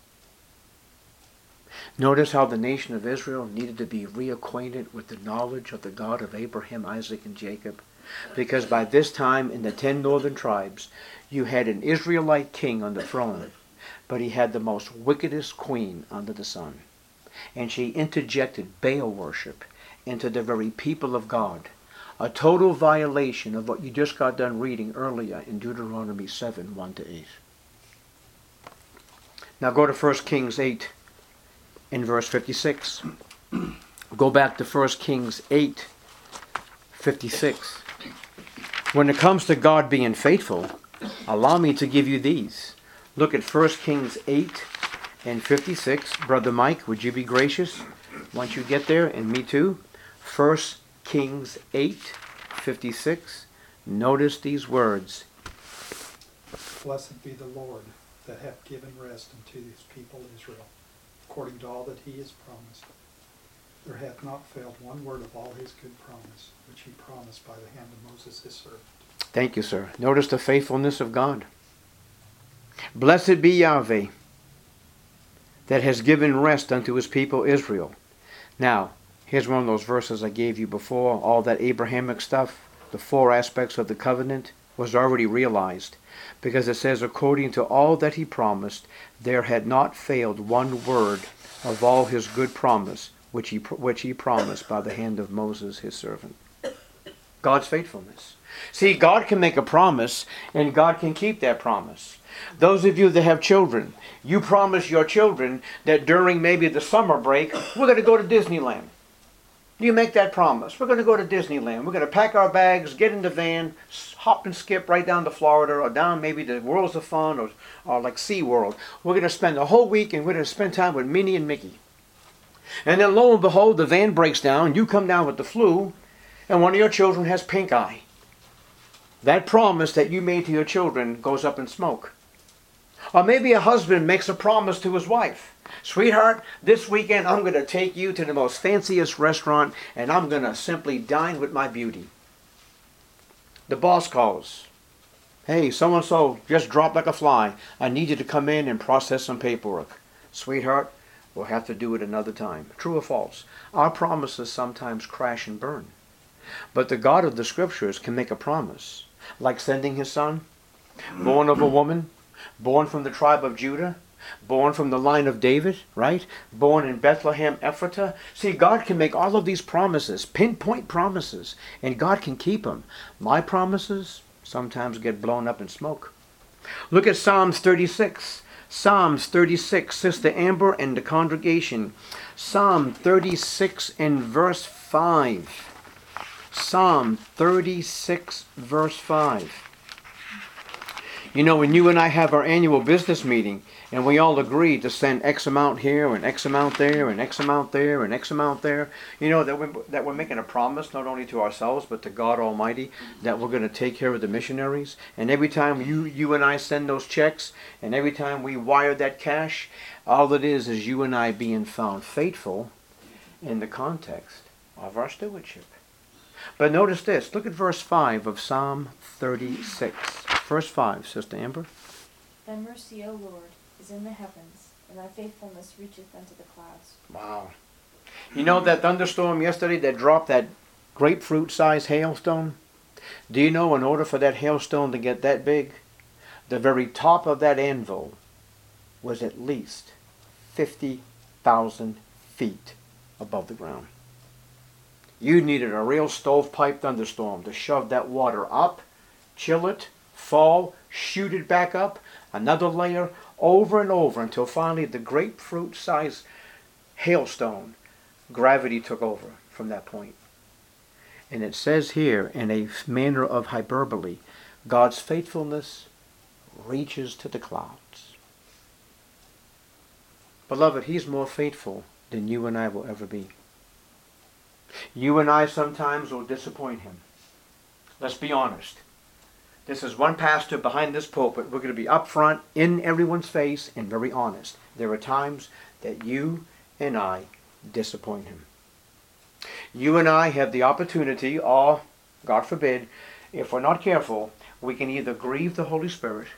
Notice how the nation of Israel needed to be reacquainted with the knowledge of the God of Abraham, Isaac, and Jacob. Because by this time in the ten northern tribes, you had an Israelite king on the throne, but he had the most wickedest queen under the sun. And she interjected Baal worship into the very people of God. A total violation of what you just got done reading earlier in Deuteronomy seven, one to eight. Now go to First Kings eight in verse fifty-six. Go back to First Kings eight, fifty-six. When it comes to God being faithful, allow me to give you these. Look at First Kings eight and fifty-six. Brother Mike, would you be gracious once you get there? And me too. First Kings eight, fifty-six. Notice these words. Blessed be the Lord that hath given rest unto his people Israel, according to all that he has promised. There hath not failed one word of all his good promise, which he promised by the hand of Moses his servant. Thank you, sir. Notice the faithfulness of God. Blessed be Yahweh that has given rest unto his people Israel. Now, here's one of those verses I gave you before. All that Abrahamic stuff, the four aspects of the covenant, was already realized. Because it says, according to all that he promised, there had not failed one word of all his good promise, which he, which he promised by the hand of Moses his servant. God's faithfulness. See, God can make a promise, and God can keep that promise. Those of you that have children, you promise your children that during maybe the summer break, we're going to go to Disneyland. You make that promise. We're going to go to Disneyland. We're going to pack our bags, get in the van, hop and skip right down to Florida or down maybe to Worlds of Fun or, or like SeaWorld. We're going to spend the whole week and we're going to spend time with Minnie and Mickey. And then lo and behold, the van breaks down. You come down with the flu and one of your children has pink eye. That promise that you made to your children goes up in smoke. Or maybe a husband makes a promise to his wife. Sweetheart, this weekend I'm going to take you to the most fanciest restaurant and I'm going to simply dine with my beauty. The boss calls. Hey, so-and-so just dropped like a fly. I need you to come in and process some paperwork. Sweetheart, we'll have to do it another time. True or false? Our promises sometimes crash and burn. But the God of the Scriptures can make a promise, like sending his son, born of a woman, born from the tribe of Judah, born from the line of David, right? Born in Bethlehem, Ephratah. See, God can make all of these promises, pinpoint promises, and God can keep them. My promises sometimes get blown up in smoke. Look at Psalms thirty-six. Psalms thirty-six, Sister Amber and the congregation. Psalm thirty-six and verse five. Psalm thirty-six, verse five. You know, when you and I have our annual business meeting, and we all agree to send X amount here, and X amount there, and X amount there, and X amount there, you know, that we're, that we're making a promise not only to ourselves, but to God Almighty, that we're going to take care of the missionaries. And every time you, you and I send those checks, and every time we wire that cash, all it is is you and I being found faithful in the context of our stewardship. But notice this. Look at verse five of Psalm thirty-six. Verse five, Sister Amber. Thy mercy, O Lord, is in the heavens, and thy faithfulness reacheth unto the clouds. Wow. You know that thunderstorm yesterday that dropped that grapefruit-sized hailstone? Do you know in order for that hailstone to get that big, the very top of that anvil was at least fifty thousand feet above the ground? You needed a real stovepipe thunderstorm to shove that water up, chill it, fall, shoot it back up, another layer, over and over until finally the grapefruit-sized hailstone, gravity took over from that point. And it says here in a manner of hyperbole, God's faithfulness reaches to the clouds. Beloved, he's more faithful than you and I will ever be. You and I sometimes will disappoint him. Let's be honest. This is one pastor behind this pulpit. We're going to be up front, in everyone's face, and very honest. There are times that you and I disappoint him. You and I have the opportunity, or, God forbid, if we're not careful, we can either grieve the Holy Spirit,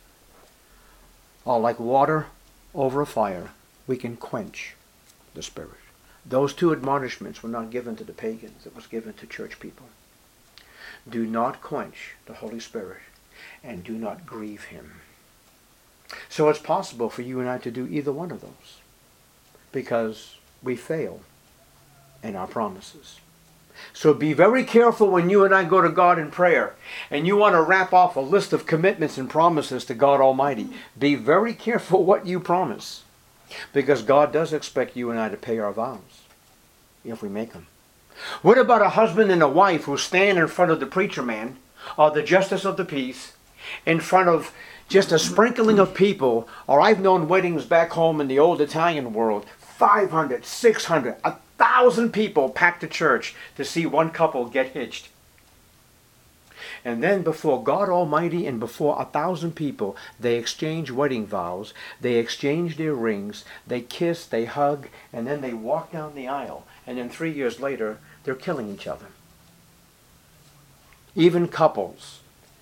or like water over a fire, we can quench the Spirit. Those two admonishments were not given to the pagans. It was given to church people. Do not quench the Holy Spirit and do not grieve him. So it's possible for you and I to do either one of those because we fail in our promises. So be very careful when you and I go to God in prayer and you want to wrap off a list of commitments and promises to God Almighty. Be very careful what you promise. Because God does expect you and I to pay our vows if we make them. What about a husband and a wife who stand in front of the preacher man or the justice of the peace in front of just a sprinkling of people? Or I've known weddings back home in the old Italian world, five hundred, six hundred, a thousand people packed to church to see one couple get hitched. And then before God Almighty and before a thousand people, they exchange wedding vows, they exchange their rings, they kiss, they hug, and then they walk down the aisle. And then three years later, they're killing each other. Even couples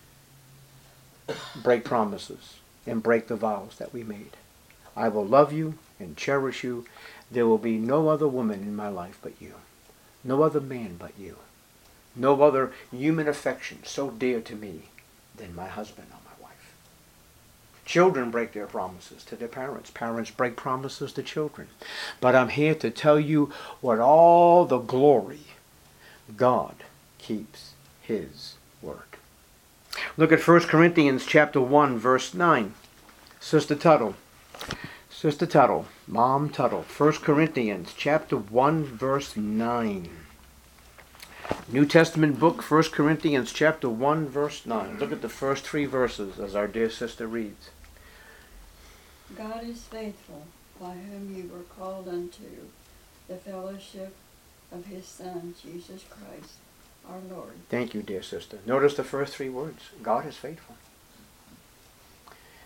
break promises and break the vows that we made. I will love you and cherish you. There will be no other woman in my life but you. No other man but you. No other human affection so dear to me than my husband or my wife. Children break their promises to their parents. Parents break promises to children. But I'm here to tell you what all the glory, God keeps his word. Look at First Corinthians chapter one, verse nine. Sister Tuttle. Sister Tuttle. Mom Tuttle. First Corinthians chapter one, verse nine. New Testament book, First Corinthians chapter one, verse nine. Look at the first three verses as our dear sister reads. God is faithful, by whom you were called unto the fellowship of his Son, Jesus Christ, our Lord. Thank you, dear sister. Notice the first three words. God is faithful.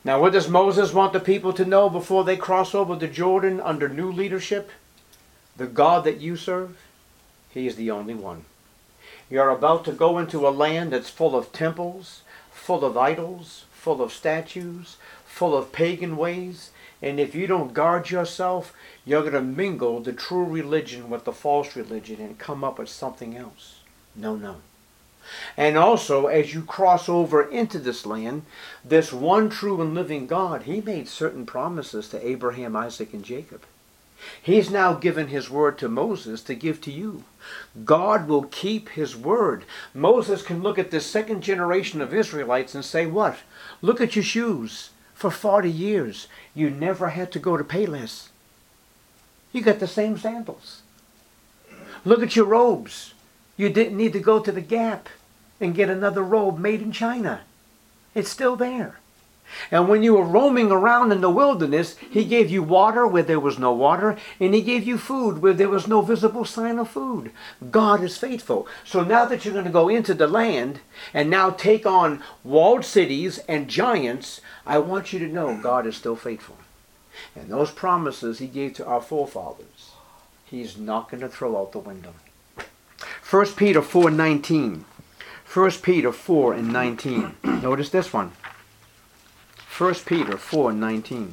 Now, what does Moses want the people to know before they cross over the Jordan under new leadership? The God that you serve, He is the only one. You're about to go into a land that's full of temples, full of idols, full of statues, full of pagan ways. And if you don't guard yourself, you're going to mingle the true religion with the false religion and come up with something else. No, no. And also, as you cross over into this land, this one true and living God, He made certain promises to Abraham, Isaac, and Jacob. He's now given His word to Moses to give to you. God will keep His word. Moses can look at this second generation of Israelites and say, what? Look at your shoes. For forty years, you never had to go to Payless. You got the same sandals. Look at your robes. You didn't need to go to the Gap and get another robe made in China. It's still there. And when you were roaming around in the wilderness, He gave you water where there was no water, and He gave you food where there was no visible sign of food. God is faithful. So now that you're going to go into the land and now take on walled cities and giants, I want you to know God is still faithful. And those promises He gave to our forefathers, He's not going to throw out the window. First Peter four nineteen. First Peter four and nineteen. Notice this one. First Peter four nineteen.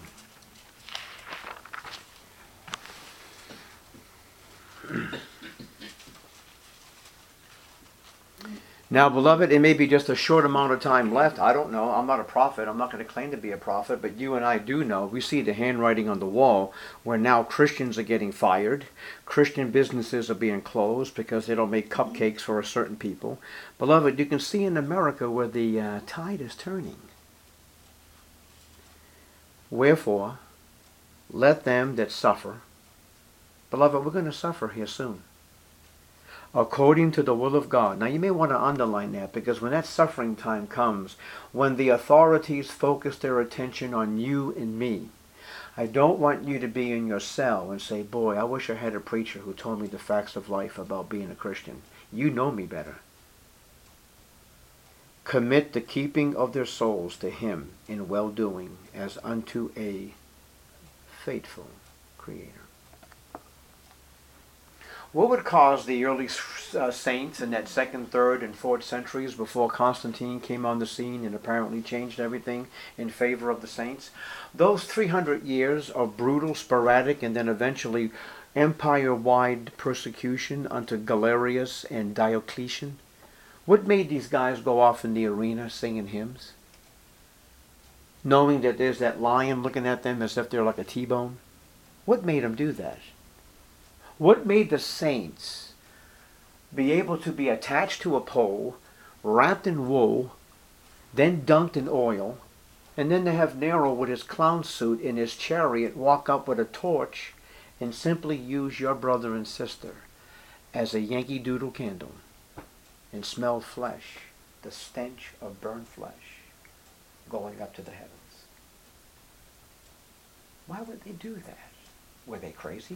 Now, beloved, it may be just a short amount of time left. I don't know. I'm not a prophet. I'm not going to claim to be a prophet. But you and I do know. We see the handwriting on the wall where now Christians are getting fired. Christian businesses are being closed because they don't make cupcakes for a certain people. Beloved, you can see in America where the uh, tide is turning. Wherefore, let them that suffer. Beloved, we're going to suffer here soon. According to the will of God. Now you may want to underline that, because when that suffering time comes, when the authorities focus their attention on you and me, I don't want you to be in your cell and say, boy, I wish I had a preacher who told me the facts of life about being a Christian. You know me better. Commit the keeping of their souls to Him in well-doing as unto a faithful Creator. What would cause the early uh, saints in that second, third, and fourth centuries before Constantine came on the scene and apparently changed everything in favor of the saints? Those three hundred years of brutal, sporadic, and then eventually empire-wide persecution unto Galerius and Diocletian. What made these guys go off in the arena singing hymns? Knowing that there's that lion looking at them as if they're like a T-bone? What made them do that? What made the saints be able to be attached to a pole, wrapped in wool, then dunked in oil, and then to have Nero with his clown suit in his chariot walk up with a torch and simply use your brother and sister as a Yankee Doodle candle and smell flesh, the stench of burned flesh, going up to the heavens? Why would they do that? Were they crazy?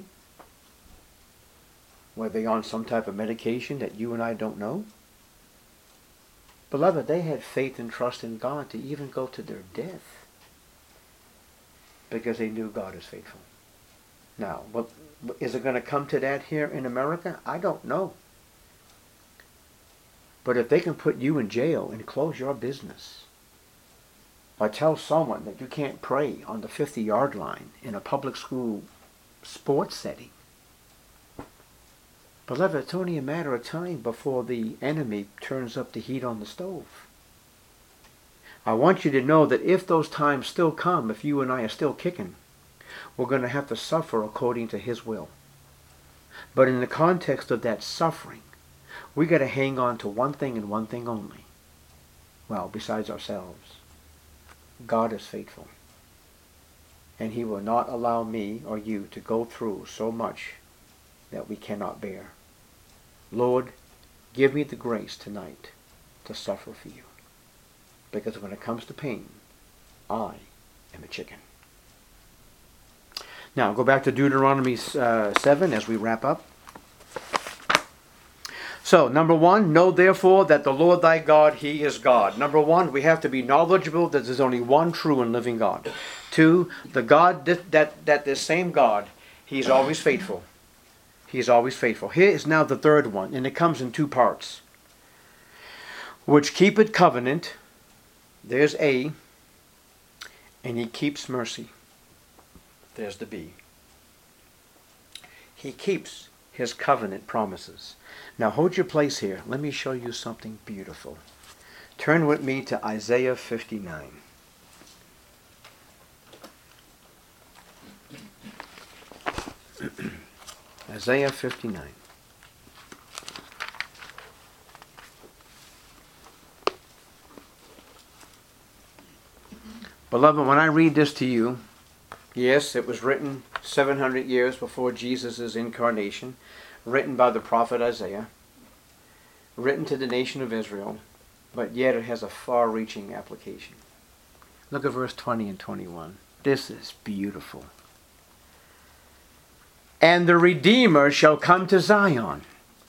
Were they on some type of medication that you and I don't know? Beloved, they had faith and trust in God to even go to their death because they knew God is faithful. Now, what, is it going to come to that here in America? I don't know. But if they can put you in jail and close your business, or tell someone that you can't pray on the fifty-yard line in a public school sports setting, beloved, it's only a matter of time before the enemy turns up the heat on the stove. I want you to know that if those times still come, if you and I are still kicking, we're going to have to suffer according to His will. But in the context of that suffering, we got to hang on to one thing and one thing only. Well, besides ourselves, God is faithful. And He will not allow me or you to go through so much that we cannot bear. Lord, give me the grace tonight to suffer for you. Because when it comes to pain, I am a chicken. Now, go back to Deuteronomy uh, seven as we wrap up. So, number one, know therefore that the Lord thy God, he is God. Number one, we have to be knowledgeable that there's only one true and living God. Two, the God that, that, that this same God, he's always faithful. He's always faithful. Here is now the third one, and it comes in two parts. Which keepeth covenant, there's A, and he keeps mercy. There's the B. He keeps his covenant promises. Now hold your place here. Let me show you something beautiful. Turn with me to Isaiah fifty-nine. Isaiah fifty-nine. Beloved, when I read this to you, yes, it was written seven hundred years before Jesus' incarnation, written by the prophet Isaiah, written to the nation of Israel, but yet it has a far-reaching application. Look at verse twenty and twenty-one. This is beautiful. And the Redeemer shall come to Zion,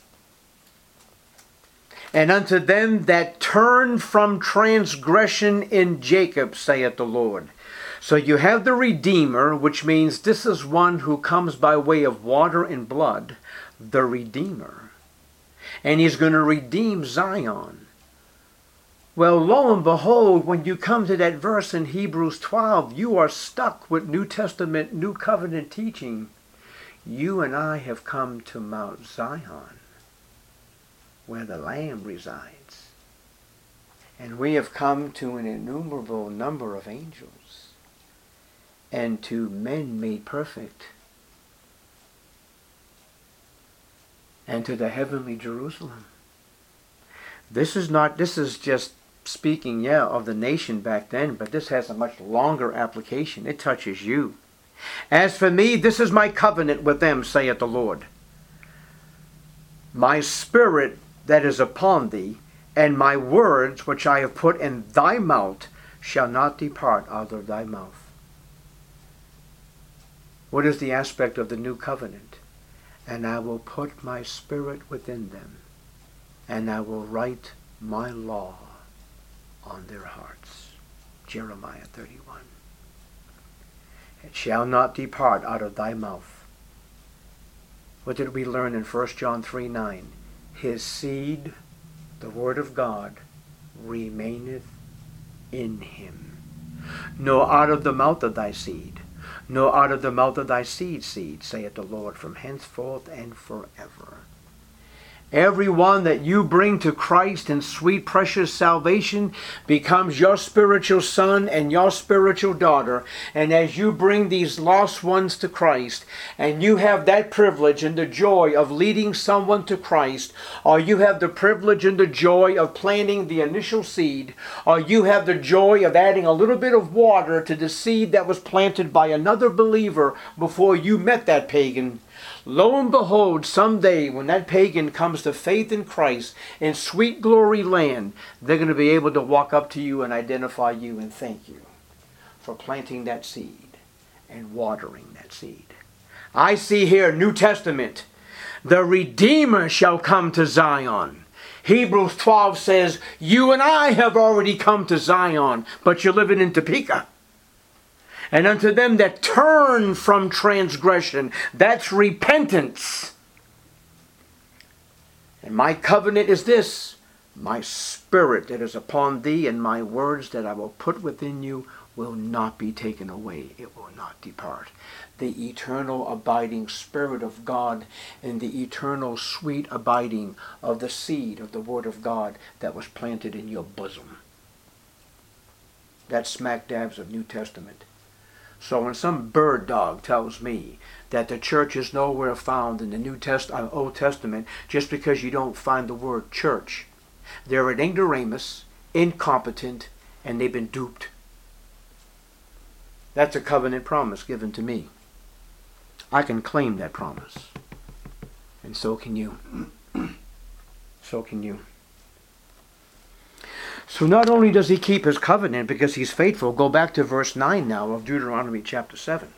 and unto them that turn from transgression in Jacob, saith the Lord. So you have the Redeemer, which means this is one who comes by way of water and blood, the Redeemer. And he's going to redeem Zion. Well, lo and behold, when you come to that verse in Hebrews twelve, you are stuck with New Testament, New Covenant teaching. You and I have come to Mount Zion, where the Lamb resides. And we have come to an innumerable number of angels, and to men made perfect, and to the heavenly Jerusalem. This is not, this is just speaking, yeah, of the nation back then, but this has a much longer application. It touches you. As for me, this is my covenant with them, saith the Lord. My spirit that is upon thee, and my words which I have put in thy mouth, shall not depart out of thy mouth. What is the aspect of the new covenant? And I will put my spirit within them, and I will write my law on their hearts. Jeremiah thirty-one. It shall not depart out of thy mouth. What did we learn in First John three nine? His seed, the word of God, remaineth in him. Nor out of the mouth of thy seed, nor out of the mouth of thy seed seed, saith the Lord, from henceforth and forever. Everyone that you bring to Christ in sweet precious salvation becomes your spiritual son and your spiritual daughter. And as you bring these lost ones to Christ, and you have that privilege and the joy of leading someone to Christ, or you have the privilege and the joy of planting the initial seed, or you have the joy of adding a little bit of water to the seed that was planted by another believer before you met that pagan, lo and behold, someday when that pagan comes to faith in Christ in sweet glory land, they're going to be able to walk up to you and identify you and thank you for planting that seed and watering that seed. I see here, New Testament, the Redeemer shall come to Zion. Hebrews twelve says, you and I have already come to Zion, but you're living in Topeka. And unto them that turn from transgression, that's repentance. And my covenant is this, my spirit that is upon thee, and my words that I will put within you will not be taken away. It will not depart. The eternal abiding Spirit of God and the eternal sweet abiding of the seed of the Word of God that was planted in your bosom. That's smack dabs of New Testament. So when some bird dog tells me that the church is nowhere found in the New Test- uh, Old Testament just because you don't find the word church, they're an ignoramus, incompetent, and they've been duped. That's a covenant promise given to me. I can claim that promise. And so can you. So can you. So not only does he keep his covenant because he's faithful, go back to verse nine now of Deuteronomy chapter seven.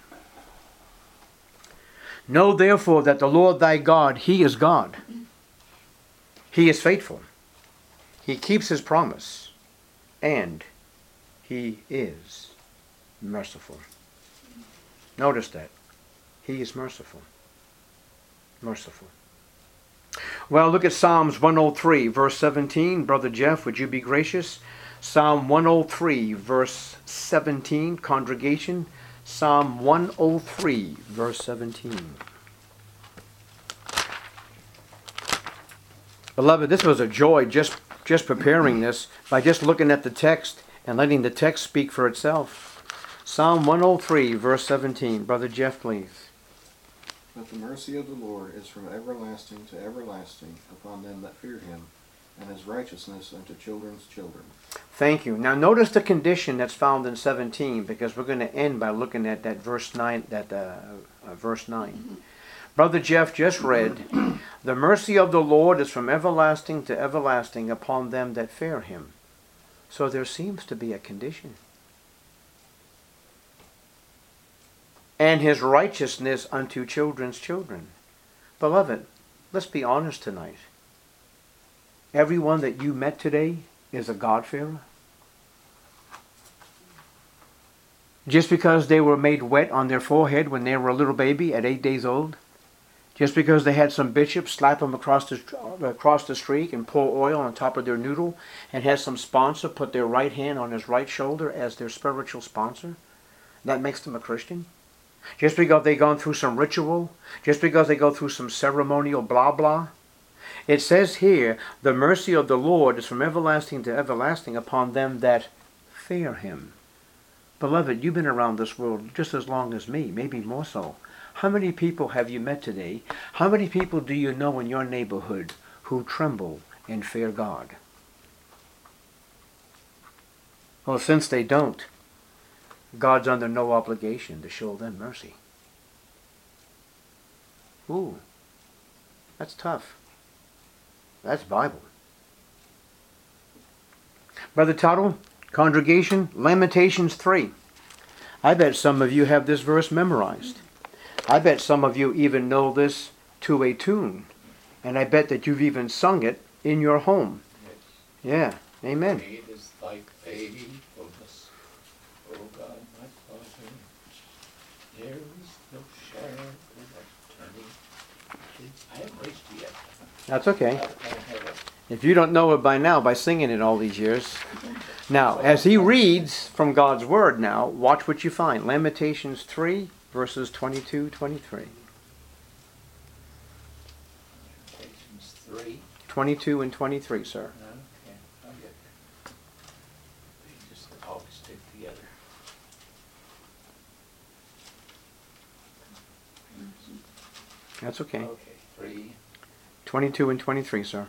Know therefore that the Lord thy God, he is God. He is faithful. He keeps his promise. And he is merciful. Notice that. He is merciful. Merciful. Well, look at Psalms one oh three, verse seventeen. Brother Jeff, would you be gracious? Psalm one oh three, verse seventeen. Congregation, Psalm one oh three, verse seventeen. Beloved, this was a joy just, just preparing this by just looking at the text and letting the text speak for itself. Psalm one oh three, verse seventeen. Brother Jeff, please. But the mercy of the Lord is from everlasting to everlasting upon them that fear him, and his righteousness unto children's children. Thank you. Now notice the condition that's found in seventeen, because we're going to end by looking at that verse nine. That uh, uh, verse nine. Brother Jeff just read, "The mercy of the Lord is from everlasting to everlasting upon them that fear him." So there seems to be a condition. And his righteousness unto children's children. Beloved, let's be honest tonight. Everyone that you met today is a God-fearer. Just because they were made wet on their forehead when they were a little baby at eight days old. Just because they had some bishop slap them across the, across the street and pour oil on top of their noodle, and had some sponsor put their right hand on his right shoulder as their spiritual sponsor. That makes them a Christian. Just because they've gone through some ritual, just because they go through some ceremonial blah blah. It says here, the mercy of the Lord is from everlasting to everlasting upon them that fear him. Beloved, you've been around this world just as long as me, maybe more so. How many people have you met today? How many people do you know in your neighborhood who tremble and fear God? Well, since they don't, God's under no obligation to show them mercy. Ooh, that's tough. That's Bible. Brother Tuttle, congregation, Lamentations three. I bet some of you have this verse memorized. I bet some of you even know this to a tune. And I bet that you've even sung it in your home. Yes. Yeah, amen. Great is thy faithfulness, O God, my Father. There is no shadow of turning. I haven't reached it yet. That's okay. I, I have it. If you don't know it by now, by singing it all these years. Now, as he reads from God's Word now, watch what you find. Lamentations three, verses twenty-two, twenty-three. Lamentations three. twenty-two and twenty-three, sir. Okay, I'll get there. They just always stick together. That's okay. Okay, three. twenty-two and twenty-three, sir.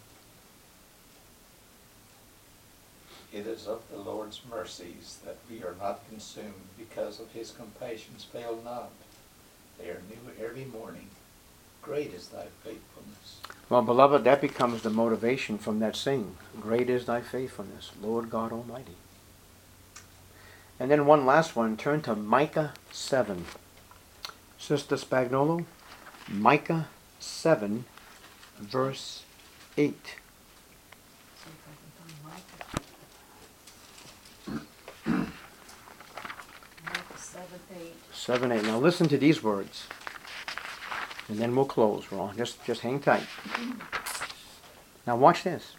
It is of the Lord's mercies that we are not consumed, because of his compassions fail not. They are new every morning. Great is thy faithfulness. Well, beloved, that becomes the motivation from that sing. Great is thy faithfulness, Lord God Almighty. And then one last one. Turn to Micah seven. Sister Spagnolo, Micah seven, verse eight. Seven, eight. seven, eight. Now listen to these words. And then we'll close, Ron. Just, just hang tight. Now watch this.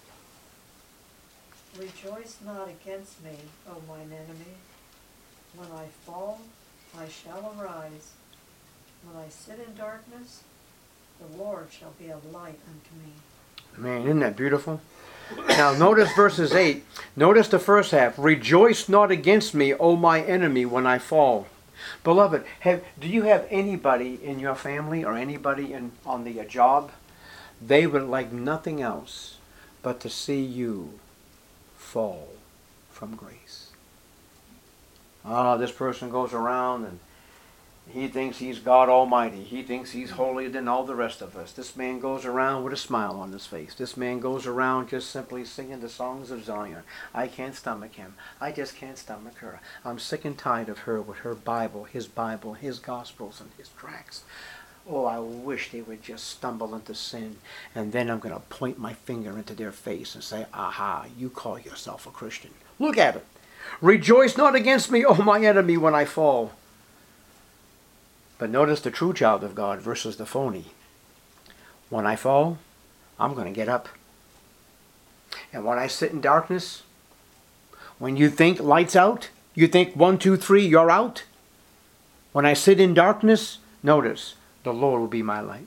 Rejoice not against me, O mine enemy. When I fall, I shall arise. When I sit in darkness, the Lord shall be a light unto me. Man, isn't that beautiful? Now notice verses eight. Notice the first half. Rejoice not against me, O my enemy, when I fall. Beloved, have, do you have anybody in your family or anybody in, on the uh, job? They would like nothing else but to see you fall from grace. Ah, this person goes around and he thinks he's God Almighty. He thinks he's holier than all the rest of us. This man goes around with a smile on his face. This man goes around just simply singing the songs of Zion. I can't stomach him. I just can't stomach her. I'm sick and tired of her with her Bible, his Bible, his Gospels, and his tracts. Oh, I wish they would just stumble into sin, and then I'm going to point my finger into their face and say, aha, you call yourself a Christian. Look at it. Rejoice not against me, O my enemy, when I fall. But notice the true child of God versus the phony. When I fall, I'm going to get up. And when I sit in darkness, when you think lights out, you think one, two, three, you're out. When I sit in darkness, notice, the Lord will be my light.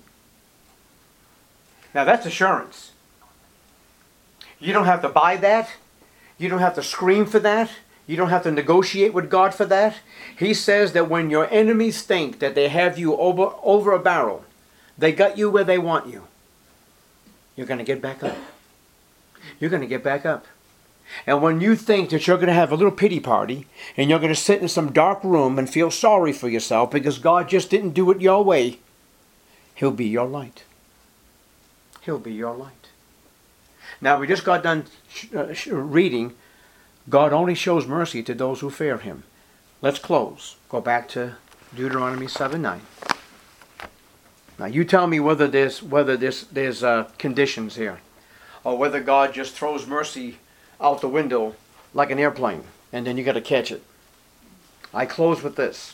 Now that's assurance. You don't have to buy that. You don't have to scream for that. You don't have to negotiate with God for that. He says that when your enemies think that they have you over, over a barrel, they got you where they want you, you're going to get back up. You're going to get back up. And when you think that you're going to have a little pity party and you're going to sit in some dark room and feel sorry for yourself because God just didn't do it your way, He'll be your light. He'll be your light. Now, we just got done uh, reading, God only shows mercy to those who fear Him. Let's close. Go back to Deuteronomy seven nine. Now, you tell me whether there's, whether there's, there's uh, conditions here, or whether God just throws mercy out the window like an airplane, and then you got to catch it. I close with this.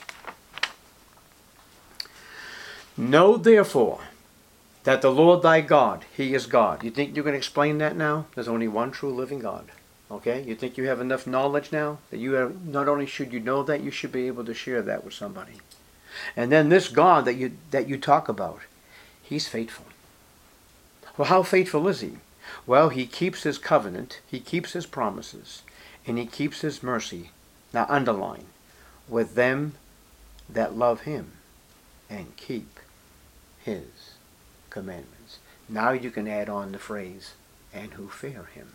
Know therefore that the Lord thy God, He is God. You think you can explain that now? There's only one true living God. Okay? You think you have enough knowledge now that you have, not only should you know that, you should be able to share that with somebody. And then this God that you that you talk about, He's faithful. Well, how faithful is He? Well, He keeps His covenant, He keeps His promises, and He keeps His mercy. Now underline, with them that love Him and keep His commandments. Now you can add on the phrase, and who fear Him.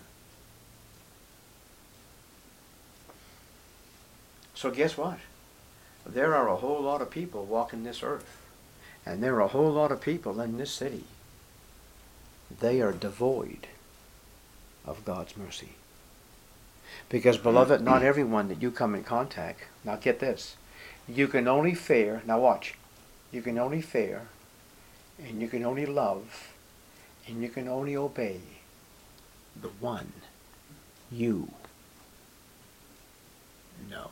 So guess what? There are a whole lot of people walking this earth, and there are a whole lot of people in this city. They are devoid of God's mercy. Because, beloved, not everyone that you come in contact, now get this, you can only fear, now watch, you can only fear, and you can only love, and you can only obey the one you know.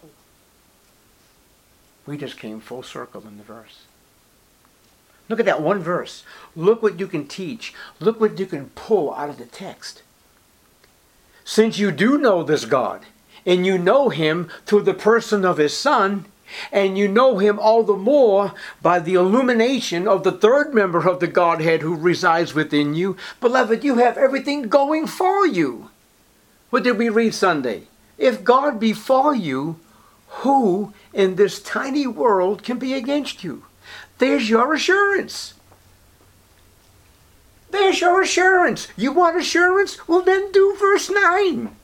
We just came full circle in the verse. Look at that one verse. Look what you can teach. Look what you can pull out of the text. Since you do know this God, and you know Him through the person of His Son, and you know Him all the more by the illumination of the third member of the Godhead who resides within you, beloved, you have everything going for you. What did we read Sunday? If God be for you, who in this tiny world can be against you? There's your assurance. There's your assurance. You want assurance? Well, then do verse nine.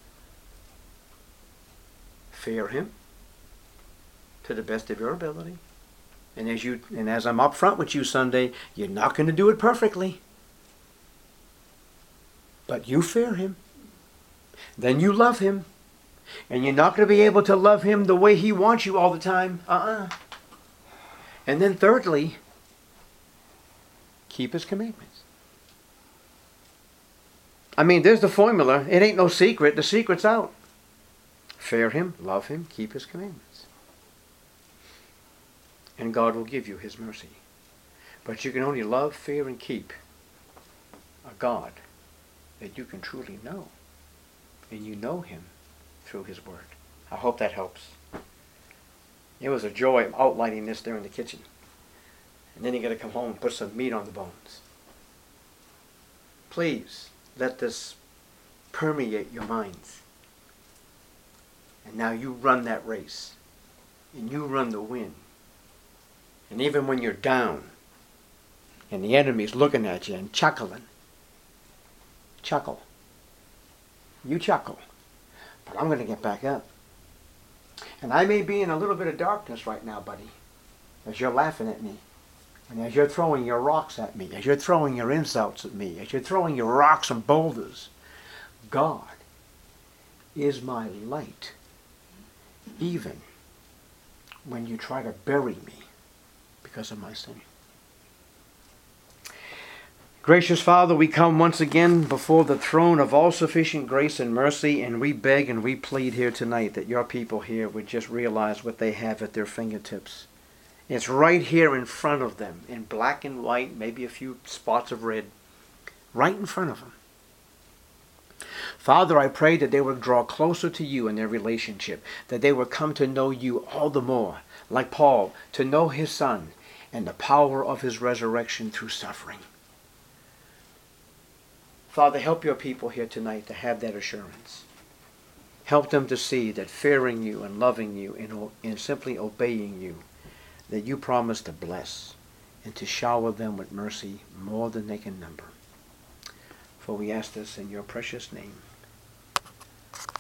Fear Him to the best of your ability. And as you and as I'm up front with you Sunday, you're not going to do it perfectly. But you fear Him. Then you love Him. And you're not going to be able to love Him the way He wants you all the time. Uh-uh. And then thirdly, keep His commandments. I mean, there's the formula. It ain't no secret. The secret's out. Fear Him, love Him, keep His commandments. And God will give you His mercy. But you can only love, fear, and keep a God that you can truly know. And you know Him through His Word. I hope that helps. It was a joy outlining this there in the kitchen. And then you got to come home and put some meat on the bones. Please let this permeate your minds. And now you run that race. And you run the wind. And even when you're down and the enemy's looking at you and chuckling, chuckle. You chuckle. But I'm going to get back up. And I may be in a little bit of darkness right now, buddy, as you're laughing at me. And as you're throwing your rocks at me, as you're throwing your insults at me, as you're throwing your rocks and boulders, God is my light, even when you try to bury me because of my sin. Gracious Father, we come once again before the throne of all sufficient grace and mercy, and we beg and we plead here tonight that your people here would just realize what they have at their fingertips. It's right here in front of them, in black and white, maybe a few spots of red, right in front of them. Father, I pray that they would draw closer to you in their relationship, that they would come to know you all the more, like Paul, to know his Son and the power of his resurrection through suffering. Father, help your people here tonight to have that assurance. Help them to see that fearing you and loving you and, and simply obeying you, that you promise to bless and to shower them with mercy more than they can number. For we ask this in your precious name.